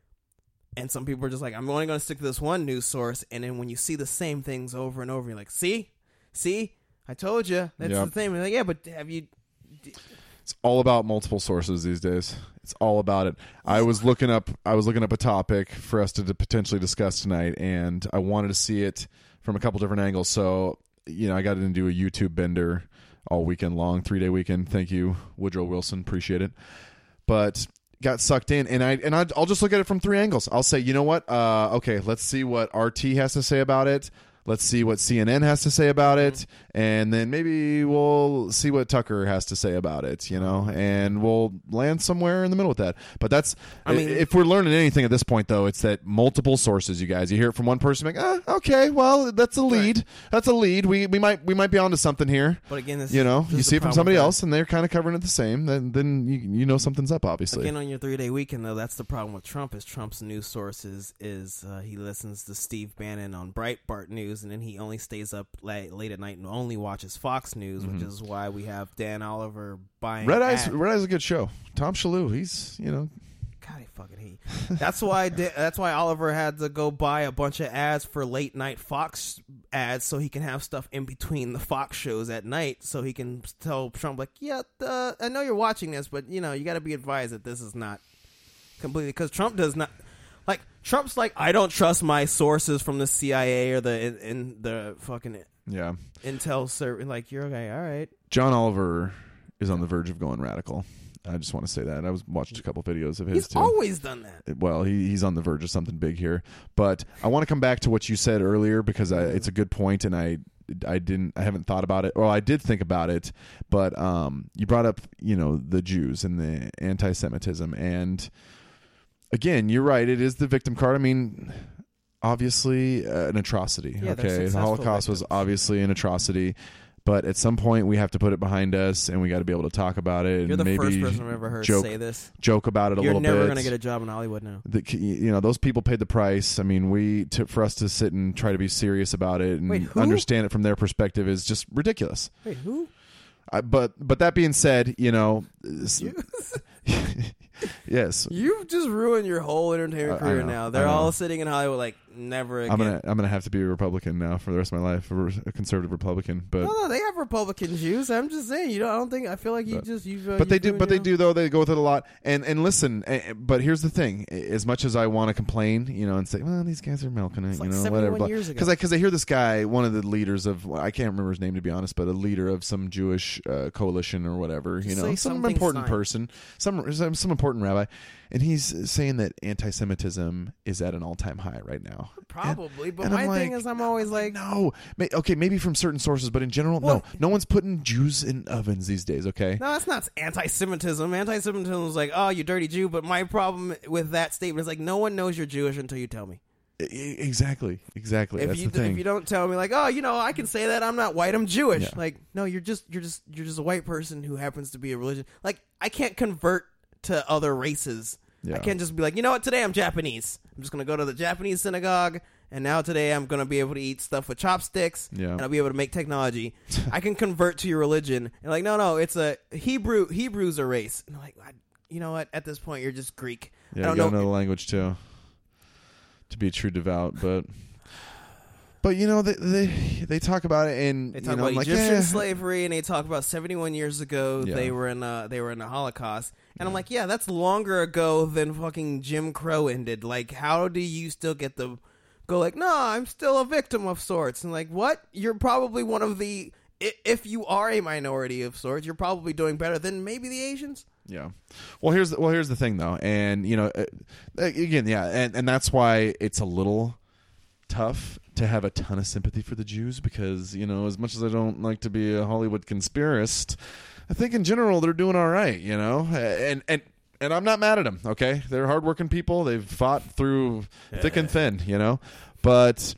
And some people are just like, I'm only going to stick to this one news source. And then when you see the same things over and over, you're like, see? See? I told you. That's Yep. the thing. We're like, yeah, but have you... It's all about multiple sources these days. It's all about it. I was looking up. I was looking up a topic for us to, to potentially discuss tonight, and I wanted to see it from a couple different angles. So, you know, I got into a YouTube bender all weekend long, three day weekend. Thank you, Woodrow Wilson. Appreciate it. But got sucked in, and I and I, I'll just look at it from three angles. I'll say, you know what? Uh, okay, let's see what R T has to say about it. Let's see what C N N has to say about it, and then maybe we'll see what Tucker has to say about it, you know, and we'll land somewhere in the middle with that. But that's, I mean- if we're learning anything at this point, though, it's that multiple sources, you guys. You hear it from one person, like, ah, okay, well, that's a lead. That's a lead. We we might we might be onto something here. But again, this You know, this you is see the it from problem somebody with that. else, and they're kind of covering it the same. Then then you you know something's up, obviously. Again, on your three-day weekend, though, that's the problem with Trump. Is Trump's news sources is uh, he listens to Steve Bannon on Breitbart News, and then he only stays up late, late at night and only watches Fox News, which is why we have Dan Oliver buying Red Eye's ad- Red Eye's a good show. Tom Shalhoub, he's you know. God, he fucking he. That's why. Da- that's why Oliver had to go buy a bunch of ads for late night Fox ads, so he can have stuff in between the Fox shows at night, so he can tell Trump like, yeah, uh, I know you're watching this, but you know you got to be advised that this is not completely because Trump does not. Like Trump's like, I don't trust my sources from the C I A or the in, in the fucking Yeah. intel service. Like you're okay, all right. John Oliver is on the verge of going radical. I just want to say that. I was watched a couple videos of his He's too. always done that. Well, he, he's on the verge of something big here. But I want to come back to what you said earlier because I, it's a good point, and I I didn't I haven't thought about it. Well, I did think about it, but um, you brought up you know the Jews and the anti-Semitism, and again, you're right. It is the victim card. I mean, obviously uh, an atrocity. Yeah, they're okay, the successful Holocaust was victims. obviously an atrocity. But at some point, we have to put it behind us, and we got to be able to talk about it. You're and the maybe first person I've ever heard joke, say this. Joke about it a You're little never bit. going to get a job in Hollywood now. The, you know, those people paid the price. I mean, we to, for us to sit and try to be serious about it and Wait, who? understand it from their perspective is just ridiculous. Wait, who? I, but but that being said, you know, s- yes, You just ruined your whole entertainment I- I career know, now. I They're know. all sitting in Hollywood like never again. I'm gonna I'm gonna have to be a Republican now for the rest of my life, a, a conservative Republican. But No, no, they have Republican Jews. I'm just saying. You know, I don't think. I feel like you But- just you. Uh, but they you do ruined but they your- do though they go with it a lot and and listen eh, but here's the thing, as much as I want to complain, you know, and say, well, these guys are milking it, It's like you know, seventy-one whatever, years ago. because I because I hear this guy, one of the leaders of, I can't remember his name to be honest, but a leader of some Jewish uh, coalition or whatever, Just you know, say some something important snide. person, some some some important rabbi, and he's saying that anti-Semitism is at an all-time high right now. Probably, but and my I'm thing like, is, I'm always like, No, May, okay, maybe from certain sources, but in general, Well- no, no one's putting Jews in ovens these days. Okay, no, that's not anti-Semitism. Anti-Semitism is like, oh, you dirty Jew. But my problem with that statement is like, no one knows you're Jewish until you tell me. E- e- exactly, exactly. If That's you the thing. if you don't tell me, like, oh, you know, I can say that I'm not white, I'm Jewish. Yeah. Like, no, you're just you're just you're just a white person who happens to be a religion. Like, I can't convert to other races. Yeah. I can't just be like, you know what, today I'm Japanese. I'm just gonna go to the Japanese synagogue, and now today I'm gonna be able to eat stuff with chopsticks, Yeah. and I'll be able to make technology. I can convert to your religion, and like, no, no, it's a Hebrew. Hebrew's a race. And I'm like, I, you know what? At this point, you're just Greek. Yeah, I you don't gotta know. know the language too, to be true devout. But, but you know they they, they talk about it, and They you talk know, about I'm like, Egyptian eh. slavery, and they talk about seventy-one years ago Yeah. they were in uh, they were in the Holocaust, and I'm like, yeah, that's longer ago than fucking Jim Crow ended. Like, how do you still get the go? Like, no, I'm still a victim of sorts, and like, what? You're probably one of the i- if you are a minority of sorts, you're probably doing better than maybe the Asians. Yeah. Well, here's the, well here's the thing though, and you know, uh, again, yeah, and and that's why it's a little tough to have a ton of sympathy for the Jews, because you know, as much as I don't like to be a Hollywood conspiracist, I think in general they're doing all right, you know, and and and I'm not mad at them. Okay, they're hardworking people. They've fought through thick and thin, you know, but.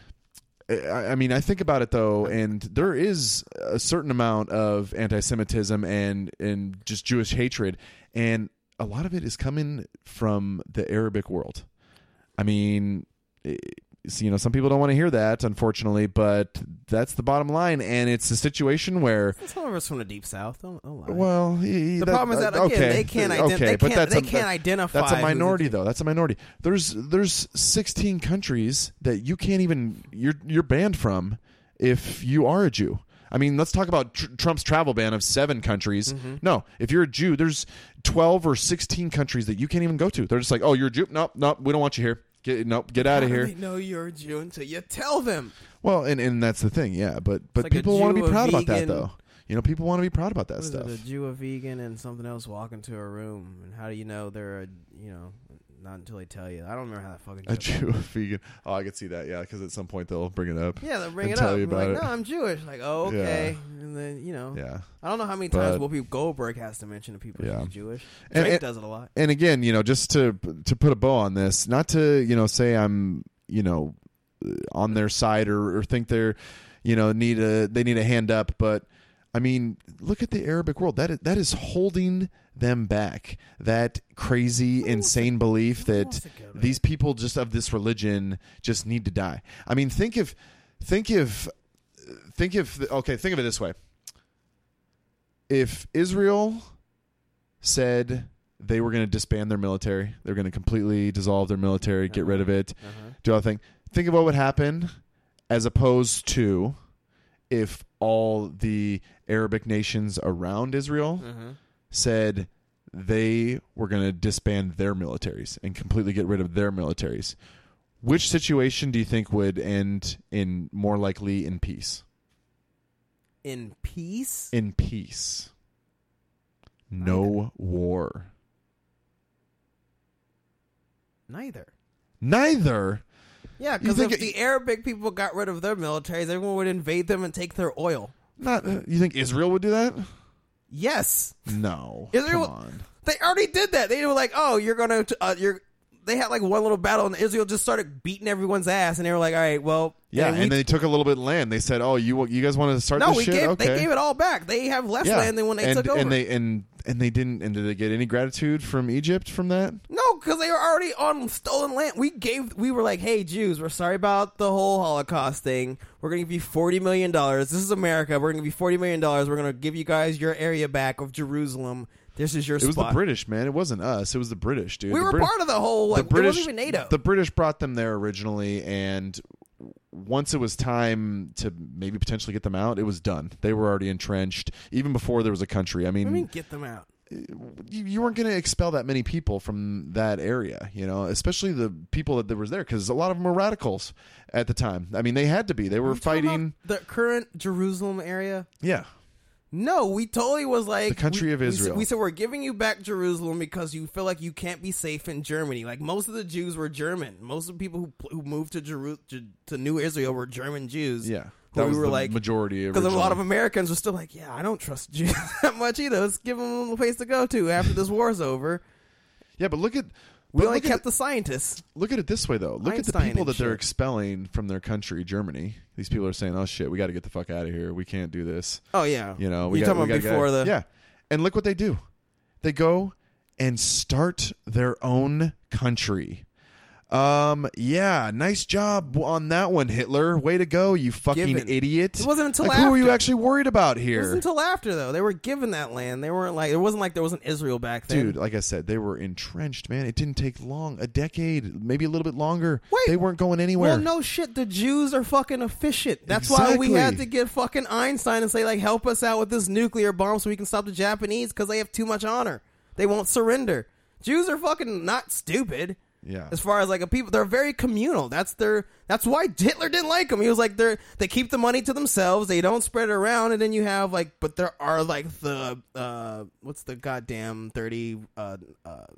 I I mean, I think about it though, and there is a certain amount of anti-Semitism and and just Jewish hatred, and a lot of it is coming from the Arabic world. I mean, it, you know, some people don't want to hear that, unfortunately, but that's the bottom line, and it's a situation where, Some of us from the deep south. Don't, don't lie. well, he, The problem is that, again, okay, they can't ident- okay, they but can't- that's they a, can't that- identify That's a who's a minority, Jew. though. That's a minority. There's there's sixteen countries that you can't even you're you're banned from if you are a Jew. I mean, let's talk about tr- Trump's travel ban of seven countries. Mm-hmm. No, if you're a Jew, there's twelve or sixteen countries that you can't even go to. They're just like, oh, you're a Jew? Nope, nope, we don't want you here. Get nope, get out of How do here. they know you're a Jew until you tell them. Well, and, and that's the thing, yeah. But but like a people want to Jew, be a proud about that, vegan. though. You know, people want to be proud about that What is stuff. it, a Jew, a vegan, and something else walk into a room, and how do you know they're a, you know, not until they tell you. I don't remember how that fucking A joke Jew, a vegan. Oh, I could see that, yeah, because at some point they'll bring it up. Yeah, they'll bring and it tell up. you and be about like, it. no, I'm Jewish. Like, oh, okay. And then, you know, Yeah. I don't know how many But- times Whoopi Goldberg has to mention to people Yeah. she's Jewish. And- Drake and- does it a lot. And again, you know, just to to put a bow on this, not to, you know, say I'm, you know, on their side or, or think they're, you know, need a they need a hand up, but I mean, look at the Arabic world. That is, that is holding them back. That crazy, insane belief that wants to go there? these people just of this religion just need to die. I mean, think if, think if, think if. Okay, think of it this way. If Israel said they were going to disband their military, they're going to completely dissolve their military, get rid of it, Uh-huh. do all the thing. Think of what would happen, as opposed to if all the Arabic nations around Israel Uh-huh. said, they were going to disband their militaries and completely get rid of their militaries. Which situation do you think would end in more likely in peace? In peace? In peace. No war. Neither. Neither? Yeah, because if the Arabic people got rid of their militaries, everyone would invade them and take their oil. Not. Uh, you think Israel would do that? Yes. No. Israel, Come on. They already did that. They were like, "Oh, you're gonna, uh, you're." They had like one little battle, and Israel just started beating everyone's ass, and they were like, "All right, well, yeah." and, and they took a little bit of land. They said, "Oh, you you guys want to start no, this we shit? gave, okay." They gave it all back. They have less yeah. land than when they and, took over. And they and and they didn't. And did they get any gratitude from Egypt from that? No, because they were already on stolen land. We gave. We were like, "Hey, Jews, we're sorry about the whole Holocaust thing. We're gonna give you forty million dollars. This is America. We're gonna give you forty million dollars. We're gonna give you guys your area back of Jerusalem." This is your it spot. It was the British, man. It wasn't us. It was the British, dude. We the were Brit- part of the whole, like, the British, it wasn't even NATO. The British brought them there originally, and once it was time to maybe potentially get them out, it was done. They were already entrenched, even before there was a country. I mean, I mean, get them out. You, you weren't going to expel that many people from that area, you know, especially the people that was there, because a lot of them were radicals at the time. I mean, they had to be. They were fighting the current Jerusalem area. Yeah. No, we totally was like the country we, of Israel. We, we said we're giving you back Jerusalem because you feel like you can't be safe in Germany. Like most of the Jews were German. Most of the people who who moved to Jeru- to, to New Israel were German Jews. Yeah, that we was were the like majority. Because a lot of Americans were still like, yeah, I don't trust Jews that much either. Let's give them a place to go to after this war's over. Yeah, but look at. We only look kept at, the scientists. Look at it this way, though. Look Einstein at the people that shit. they're expelling from their country, Germany. These people are saying, "Oh shit, we got to get the fuck out of here. We can't do this." Oh yeah, you know, we you got, talking we about got, before got, the yeah. And look what they do. They go and start their own country. Um. Yeah. Nice job on that one, Hitler. Way to go, you fucking Given. idiot. It wasn't until like, after. who are you actually worried about here? It wasn't until after though. They were given that land. They weren't like it wasn't like there was an Israel back then. Dude, like I said, they were entrenched, man. It didn't take long. A decade, maybe a little bit longer. Wait. They weren't going anywhere. Well, no shit. The Jews are fucking efficient. That's why we Exactly. had to get fucking Einstein and say like, help us out with this nuclear bomb so we can stop the Japanese because they have too much honor. They won't surrender. Jews are fucking not stupid. Yeah. As far as like a people, they're very communal. That's their. That's why Hitler didn't like them. He was like, they're they keep the money to themselves. They don't spread it around. And then you have like, but there are like the uh, what's the goddamn thirty uh, uh,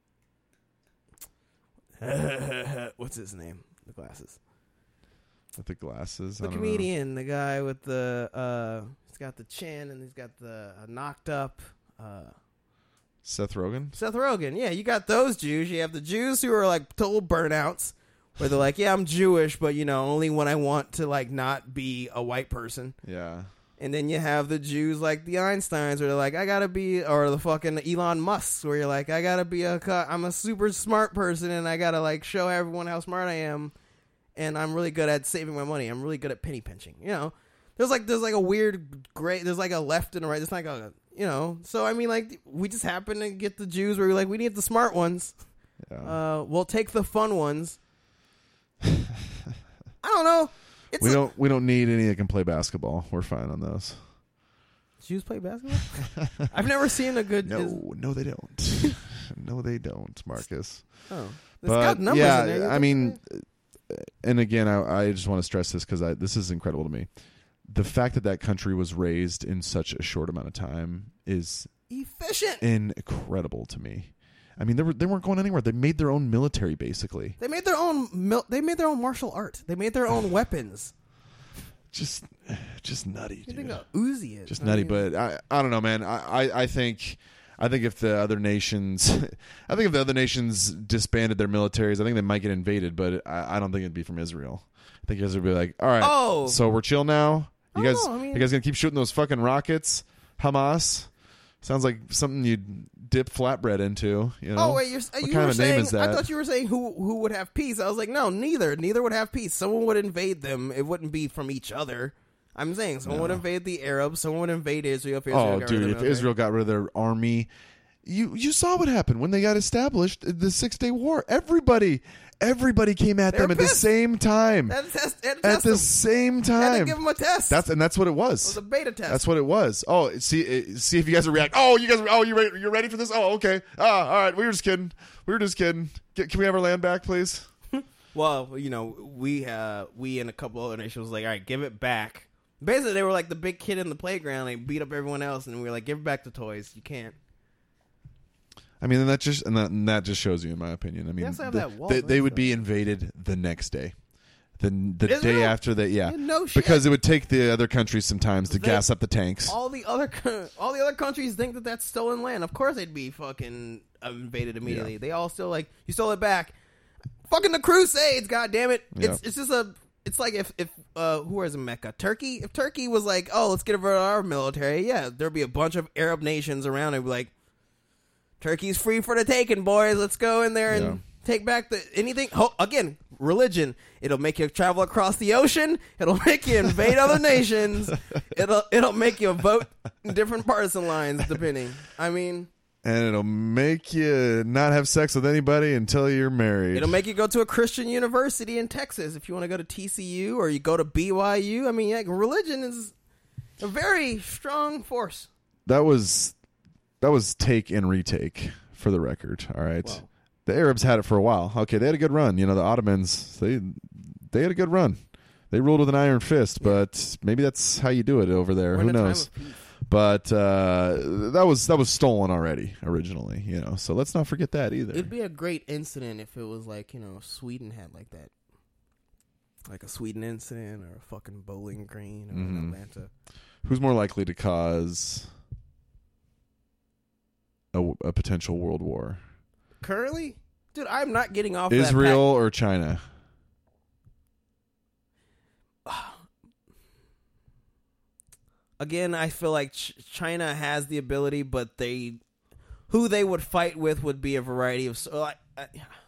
what's his name? The glasses. With the glasses. The I don't comedian, the guy with the uh, he's got the chin and he's got the uh, knocked up. Uh, Seth Rogen? Seth Rogen, yeah, you got those Jews. You have the Jews who are like total burnouts, where they're like, yeah, I'm Jewish, but you know, only when I want to like not be a white person. Yeah. And then you have the Jews like the Einsteins, where they're like, I gotta be, or the fucking Elon Musks, where you're like, I gotta be a, I'm a super smart person, and I gotta like show everyone how smart I am, and I'm really good at saving my money. I'm really good at penny pinching. You know, there's like there's like a weird gray. There's like a left and a right. There's like a You know, so I mean, like, we just happen to get the Jews where we're like, we need the smart ones. Yeah. Uh, we'll take the fun ones. I don't know. It's we a- don't. We don't need any that can play basketball. We're fine on those. Jews play basketball? I've never seen a good. No, is- no, they don't. no, they don't, Marcus. oh, it's But got numbers yeah, in there. You I think mean, that? and again, I, I just want to stress this because this is incredible to me. The fact that that country was raised in such a short amount of time is efficient. incredible to me. I mean, they were they weren't going anywhere. They made their own military, basically. They made their own. Mil- they made their own martial art. They made their own weapons. Just, just nutty, You dude. think how Uzi is? Just I nutty. mean, But I, I don't know, man. I, I, I think, I think if the other nations, I think if the other nations disbanded their militaries, I think they might get invaded. But I, I don't think it'd be from Israel. I think Israel would be like, all right, Oh. so we're chill now. You I guys, don't know, I mean- you guys gonna keep shooting those fucking rockets? Hamas sounds like something you'd dip flatbread into. You know? Oh wait, you're, what you kind were of a saying, name is that? I thought you were saying who who would have peace. I was like, no, neither. Neither would have peace. Someone would invade them. It wouldn't be from each other. I'm saying someone No. would invade the Arabs. Someone would invade Israel. If Israel Oh, got rid dude, of if the military. Israel got rid of their army, You you saw what happened when they got established, the Six Day War. Everybody, everybody came at They them were at the pissed. same time. Had to test, had to At test the them. same Had time. to give them a test. That's and that's what it was. it was a beta test. That's what it was. Oh, see, see if you guys react. Oh, you guys. Oh, you ready, you're ready for this? Oh, okay. Ah, all right. We were just kidding. We were just kidding. Get, can we have our land back, please? Well, you know, we uh, we and a couple other nations was like, all right, give it back. Basically, they were like the big kid in the playground. They beat up everyone else, and we were like, give back the toys. You can't. I mean, and that just and that, and that just shows you, in my opinion. I mean, also have the- that wall, they, they don't would they? be invaded the next day, the the Israel? day after that. Yeah, Yeah, no shit. because it would take the other countries some times to They- gas up the tanks. All the other co- all the other countries think that that's stolen land. Of course, they'd be fucking invaded immediately. Yeah. They all still like, you stole it back. Fucking the Crusades, god damn it! Yeah. It's it's just a. It's like if if uh, who was in Mecca? Turkey. If Turkey was like, oh, let's get over our military. Yeah, there'd be a bunch of Arab nations around and be like, Turkey's free for the taking, boys. Let's go in there and Yeah. take back the anything. Oh, again, religion. It'll make you travel across the ocean. It'll make you invade other nations. It'll it'll make you vote in different partisan lines, depending. I mean, And it'll make you not have sex with anybody until you're married. it'll make you go to a Christian university in Texas if you want to go to T C U or you go to B Y U. I mean, like, religion is a very strong force. that was that was take and retake for the record. All right, Wow. the Arabs had it for a while. Okay, they had a good run. You know, the Ottomans they they had a good run. They ruled with an iron fist, but maybe that's how you do it over there. We're Who in a time knows? of peace. But uh, that was that was stolen already originally. You know, so let's not forget that either. It'd be a great incident if it was like, you know, Sweden had like that. Like a Sweden incident or a fucking Bowling Green or Mhm. in Atlanta. Who's more likely to cause a, a potential world war? Currently? Dude, I'm not getting off Israel that or China? Again, I feel like Ch- China has the ability, but they, who they would fight with would be a variety of. So, like, uh,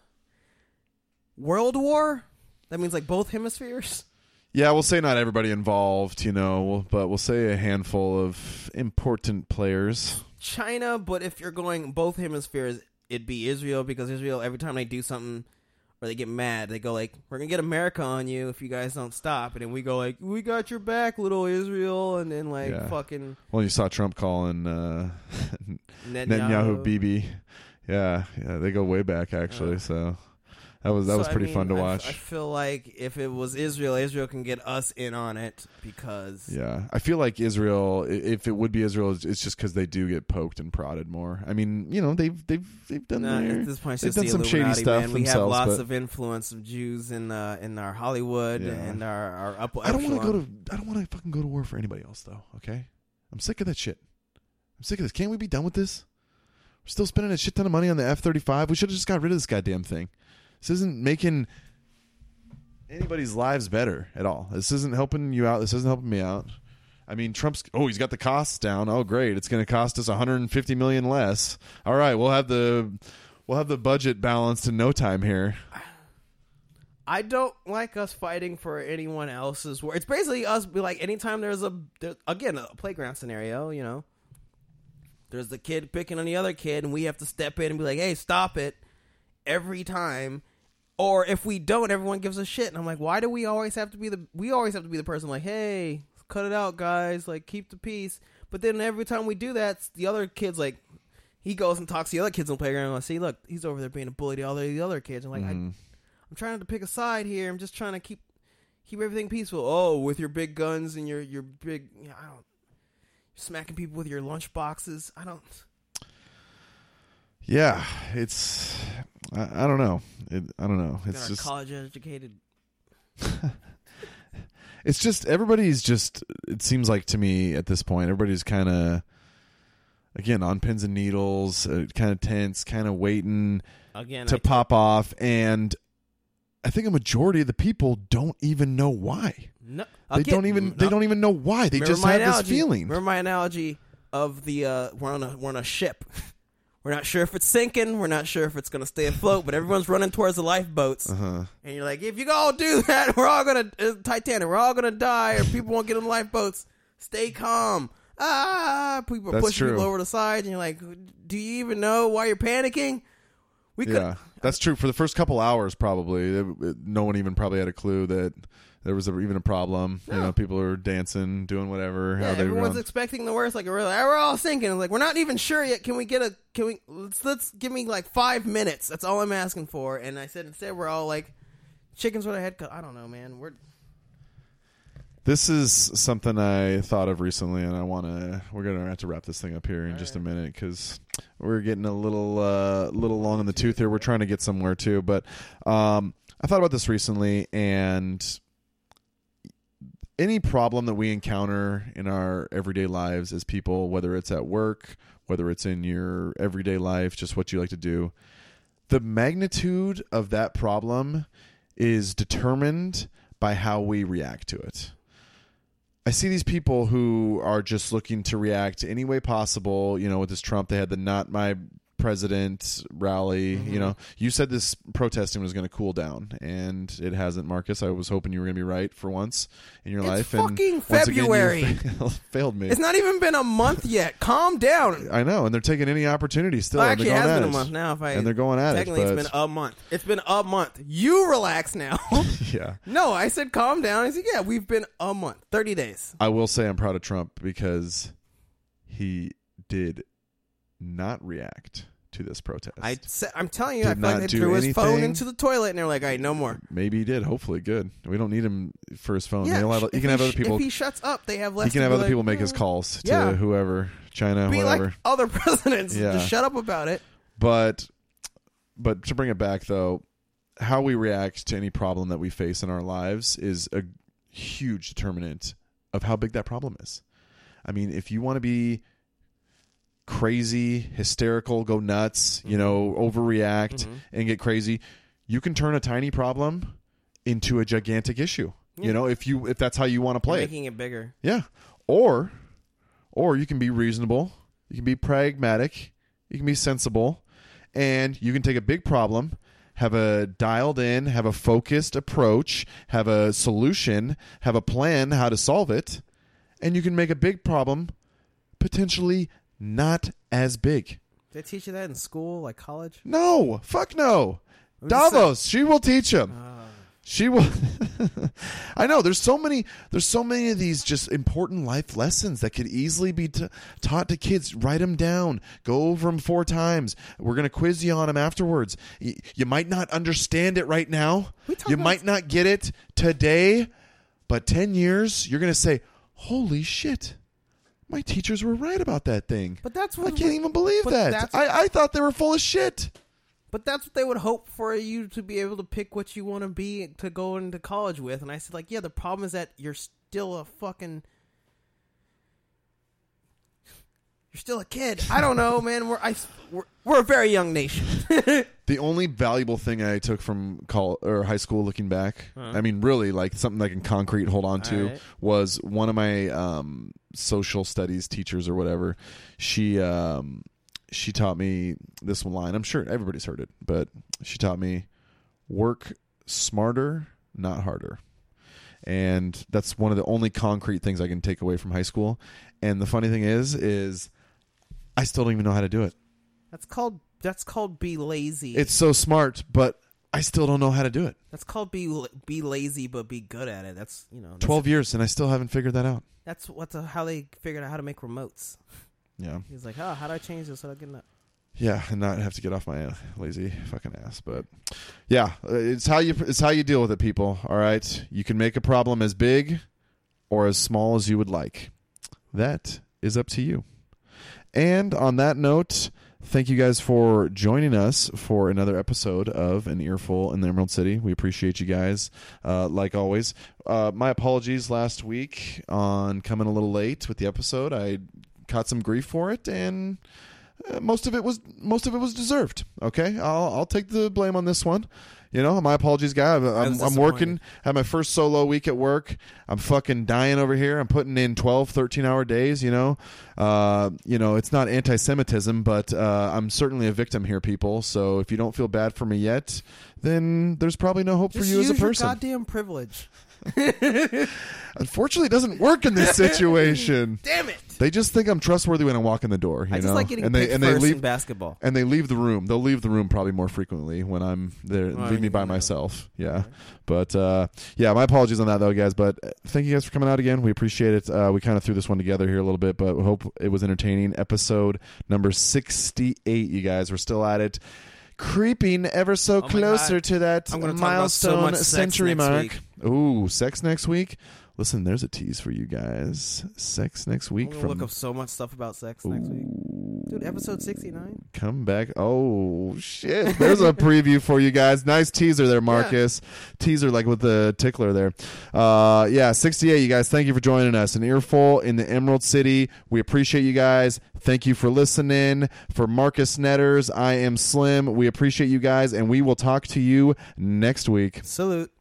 World War? That means like both hemispheres? Yeah, we'll say not everybody involved, you know, we'll, but we'll say a handful of important players. China, but if you're going both hemispheres, it'd be Israel, because Israel, every time they do something or they get mad, they go like, we're going to get America on you if you guys don't stop. And then we go like, we got your back, little Israel. And then like Yeah. fucking Well, you saw Trump calling uh, Netanyahu. Netanyahu Bibi. Yeah, yeah, they go way back actually. Uh. So that was that So, was I pretty mean, fun to I f- watch. I feel like if it was Israel, Israel can get us in on it because Yeah, I feel like Israel. i- If it would be Israel, it's it's just because they do get poked and prodded more. I mean, you know, they've they've they've done Nah, their, at this point, it's they've just done the some shady Illuminati, stuff man. We have themselves. lots but of influence of Jews in uh, in our Hollywood Yeah. and our our upper. I don't want to go echelon. to I don't want to fucking go to war for anybody else though. Okay, I'm sick of that shit. I'm sick of this. Can't we be done with this? We're still spending a shit ton of money on the F thirty-five. We should have just got rid of this goddamn thing. This isn't making anybody's lives better at all. This isn't helping you out. This isn't helping me out. I mean, Trump's, oh, he's got the costs down. Oh, great. It's going to cost us one hundred fifty million dollars less. All right, we'll have the we'll have the budget balanced in no time here. I don't like us fighting for anyone else's war. It's basically us be like anytime there's a there, again a playground scenario, you know. There's the kid picking on the other kid, and we have to step in and be like, "Hey, stop it!" Every time. Or if we don't, everyone gives a shit, and I'm like, "Why do we always have to be the? We always have to be the person like, hey, cut it out, guys. Like, keep the peace." But then every time we do that, the other kid's like, he goes and talks to the other kids on the playground. And I see, look, he's over there being a bully to all the other kids. I'm like, I, I'm trying to pick a side here. I'm just trying to keep keep everything peaceful. Oh, with your big guns and your your big, you know, I don't, you're smacking people with your lunch boxes. I don't. Yeah, it's I, I don't know. It, I don't know. It's Got a just college educated. it's just everybody's just it seems like to me at this point everybody's kind of again on pins and needles, uh, kind of tense, kind of waiting Again, to I, pop off, and I think a majority of the people don't even know why. no, They again, don't even no. they don't even know why. They Remember just my have analogy, this feeling. Remember my analogy of the uh, we're on a we're on a ship. We're not sure if it's sinking. We're not sure if it's going to stay afloat. But everyone's running towards the lifeboats, Uh-huh. and you're like, if you all do that, we're all gonna uh, Titanic. We're all gonna die, or people won't get on the lifeboats. Stay calm. ah, people are That's pushing true. people over the side, and you're like, do you even know why you're panicking? We could. Yeah, that's true. For the first couple hours, probably it, it, no one even probably had a clue that there was a, even a problem. No. You know, people are dancing, doing whatever. Yeah, how they everyone's run. expecting the worst. Like we're, like, we're all thinking, like we're not even sure yet. Can we get a? Can we? Let's let's give me like five minutes. That's all I'm asking for. And I said instead we're all like chickens with a head cut. I don't know, man. We're This is something I thought of recently, and I want to. We're gonna have to wrap this thing up here in all just right. a minute because we're getting a little, uh, little long in the tooth here. We're trying to get somewhere too, but um, I thought about this recently, and any problem that we encounter in our everyday lives as people, whether it's at work, whether it's in your everyday life, just what you like to do, the magnitude of that problem is determined by how we react to it. I see these people who are just looking to react any way possible. You know, with this Trump, they had the "Not My President" rally. Mm-hmm. You know, you said this protesting was going to cool down, and it hasn't, Marcus. I was hoping you were going to be right for once in your it's life. Fucking and February. Once again, you failed me. It's not even been a month yet. Calm down. I know, and they're taking any opportunity still. Well, and actually, they're it going has at been a it. month now. If I and they're going at technically, it. Technically, it's been a month. It's been a month. You relax now. Yeah. No, I said calm down. I said, yeah, we've been a month, thirty days. I will say I'm proud of Trump because he did not react to this protest. I said, I'm telling you, Did I feel like not they do threw his phone anything. into the toilet, and they're like, all right, no more. Maybe he did. Hopefully, good. We don't need him for his phone. Yeah, He'll have, he if can have he other sh- people. If he shuts up, they have less. He can to have be other like, people make his "Oh." calls to Yeah. whoever, China, Be whatever. like other presidents. Yeah. Just shut up about it. But, but to bring it back though, how we react to any problem that we face in our lives is a huge determinant of how big that problem is. I mean, if you want to be crazy, hysterical, go nuts, you know, overreact Mm-hmm. and get crazy, you can turn a tiny problem into a gigantic issue. Yeah. You know, if you if that's how you want to play You're it. making it bigger. Yeah. Or or you can be reasonable, you can be pragmatic, you can be sensible, and you can take a big problem, have a dialed in, have a focused approach, have a solution, have a plan how to solve it, and you can make a big problem potentially not as big. Did they teach you that in school, like college? No, fuck no. I'm just Davos, she will teach him. Uh, She will. I know there's so many. There's so many of these just important life lessons that could easily be t- taught to kids. Write them down. Go over them four times. We're gonna quiz you on them afterwards. Y- you might not understand it right now. We talk You about- might not get it today, but ten years, you're gonna say, "Holy shit." My teachers were right about that thing. But that's what I can't we- even believe but that. that's- I, I thought they were full of shit. But that's what they would hope for you to be able to pick what you want to be to go into college with. And I said, like, yeah, the problem is that you're still a fucking... You're still a kid. I don't know, man. We're I, we're, we're a very young nation. The only valuable thing I took from call or high school, looking back, Huh. I mean, really, like something I can concrete hold on to, Alright. was one of my um, social studies teachers or whatever. She um, she taught me this one line. I'm sure everybody's heard it, but she taught me, "Work smarter, not harder." And that's one of the only concrete things I can take away from high school. And the funny thing is, is I still don't even know how to do it. That's called that's called be lazy. It's so smart, but I still don't know how to do it. That's called be be lazy, but be good at it. That's you know that's, Twelve years, and I still haven't figured that out. That's what's how they figured out how to make remotes. Yeah, He's like, oh, how do I change this so I can? yeah, and not have to get off my uh, lazy fucking ass. But yeah, uh, it's how you it's how you deal with it, people. All right, you can make a problem as big or as small as you would like. That is up to you. And on that note, thank you guys for joining us for another episode of An Earful in the Emerald City. We appreciate you guys, uh, like always. Uh, my apologies last week on coming a little late with the episode. I caught some grief for it, and uh, most of it was most of it was deserved. Okay, I'll I'll take the blame on this one. You know, my apologies, guy. I'm, I'm, I'm working. Had my first solo week at work. I'm fucking dying over here. I'm putting in twelve, thirteen hour days. You know, uh, you know, it's not anti-Semitism, but uh, I'm certainly a victim here, people. So if you don't feel bad for me yet, then there's probably no hope Just for you as a use your person. goddamn privilege. Unfortunately, it doesn't work in this situation. Damn it. They just think I'm trustworthy when I walk in the door. You I just know? like getting and they picked and they first leave in basketball. and they leave the room. They'll leave the room probably more frequently when I'm there. Oh, leave me by yeah. myself. Yeah, but uh, yeah, my apologies on that though, guys. But thank you guys for coming out again. We appreciate it. Uh, we kind of threw this one together here a little bit, but we hope it was entertaining. Episode number sixty-eight. You guys, we're still at it. Creeping ever so Oh my closer God. to that I'm gonna talk about so milestone much sex century next mark. week. Ooh, sex next week. Listen, there's a tease for you guys. Sex next I'm week gonna from look up so much stuff about sex next week. Dude, episode sixty-nine. Come back. Oh, shit. There's a preview for you guys. Nice teaser there, Marcus. Teaser like with the tickler there. Uh, yeah, sixty-eight, you guys. Thank you for joining us. An earful in the Emerald City. We appreciate you guys. Thank you for listening. For Marcus Netters, I am Slim. We appreciate you guys, and we will talk to you next week. Salute.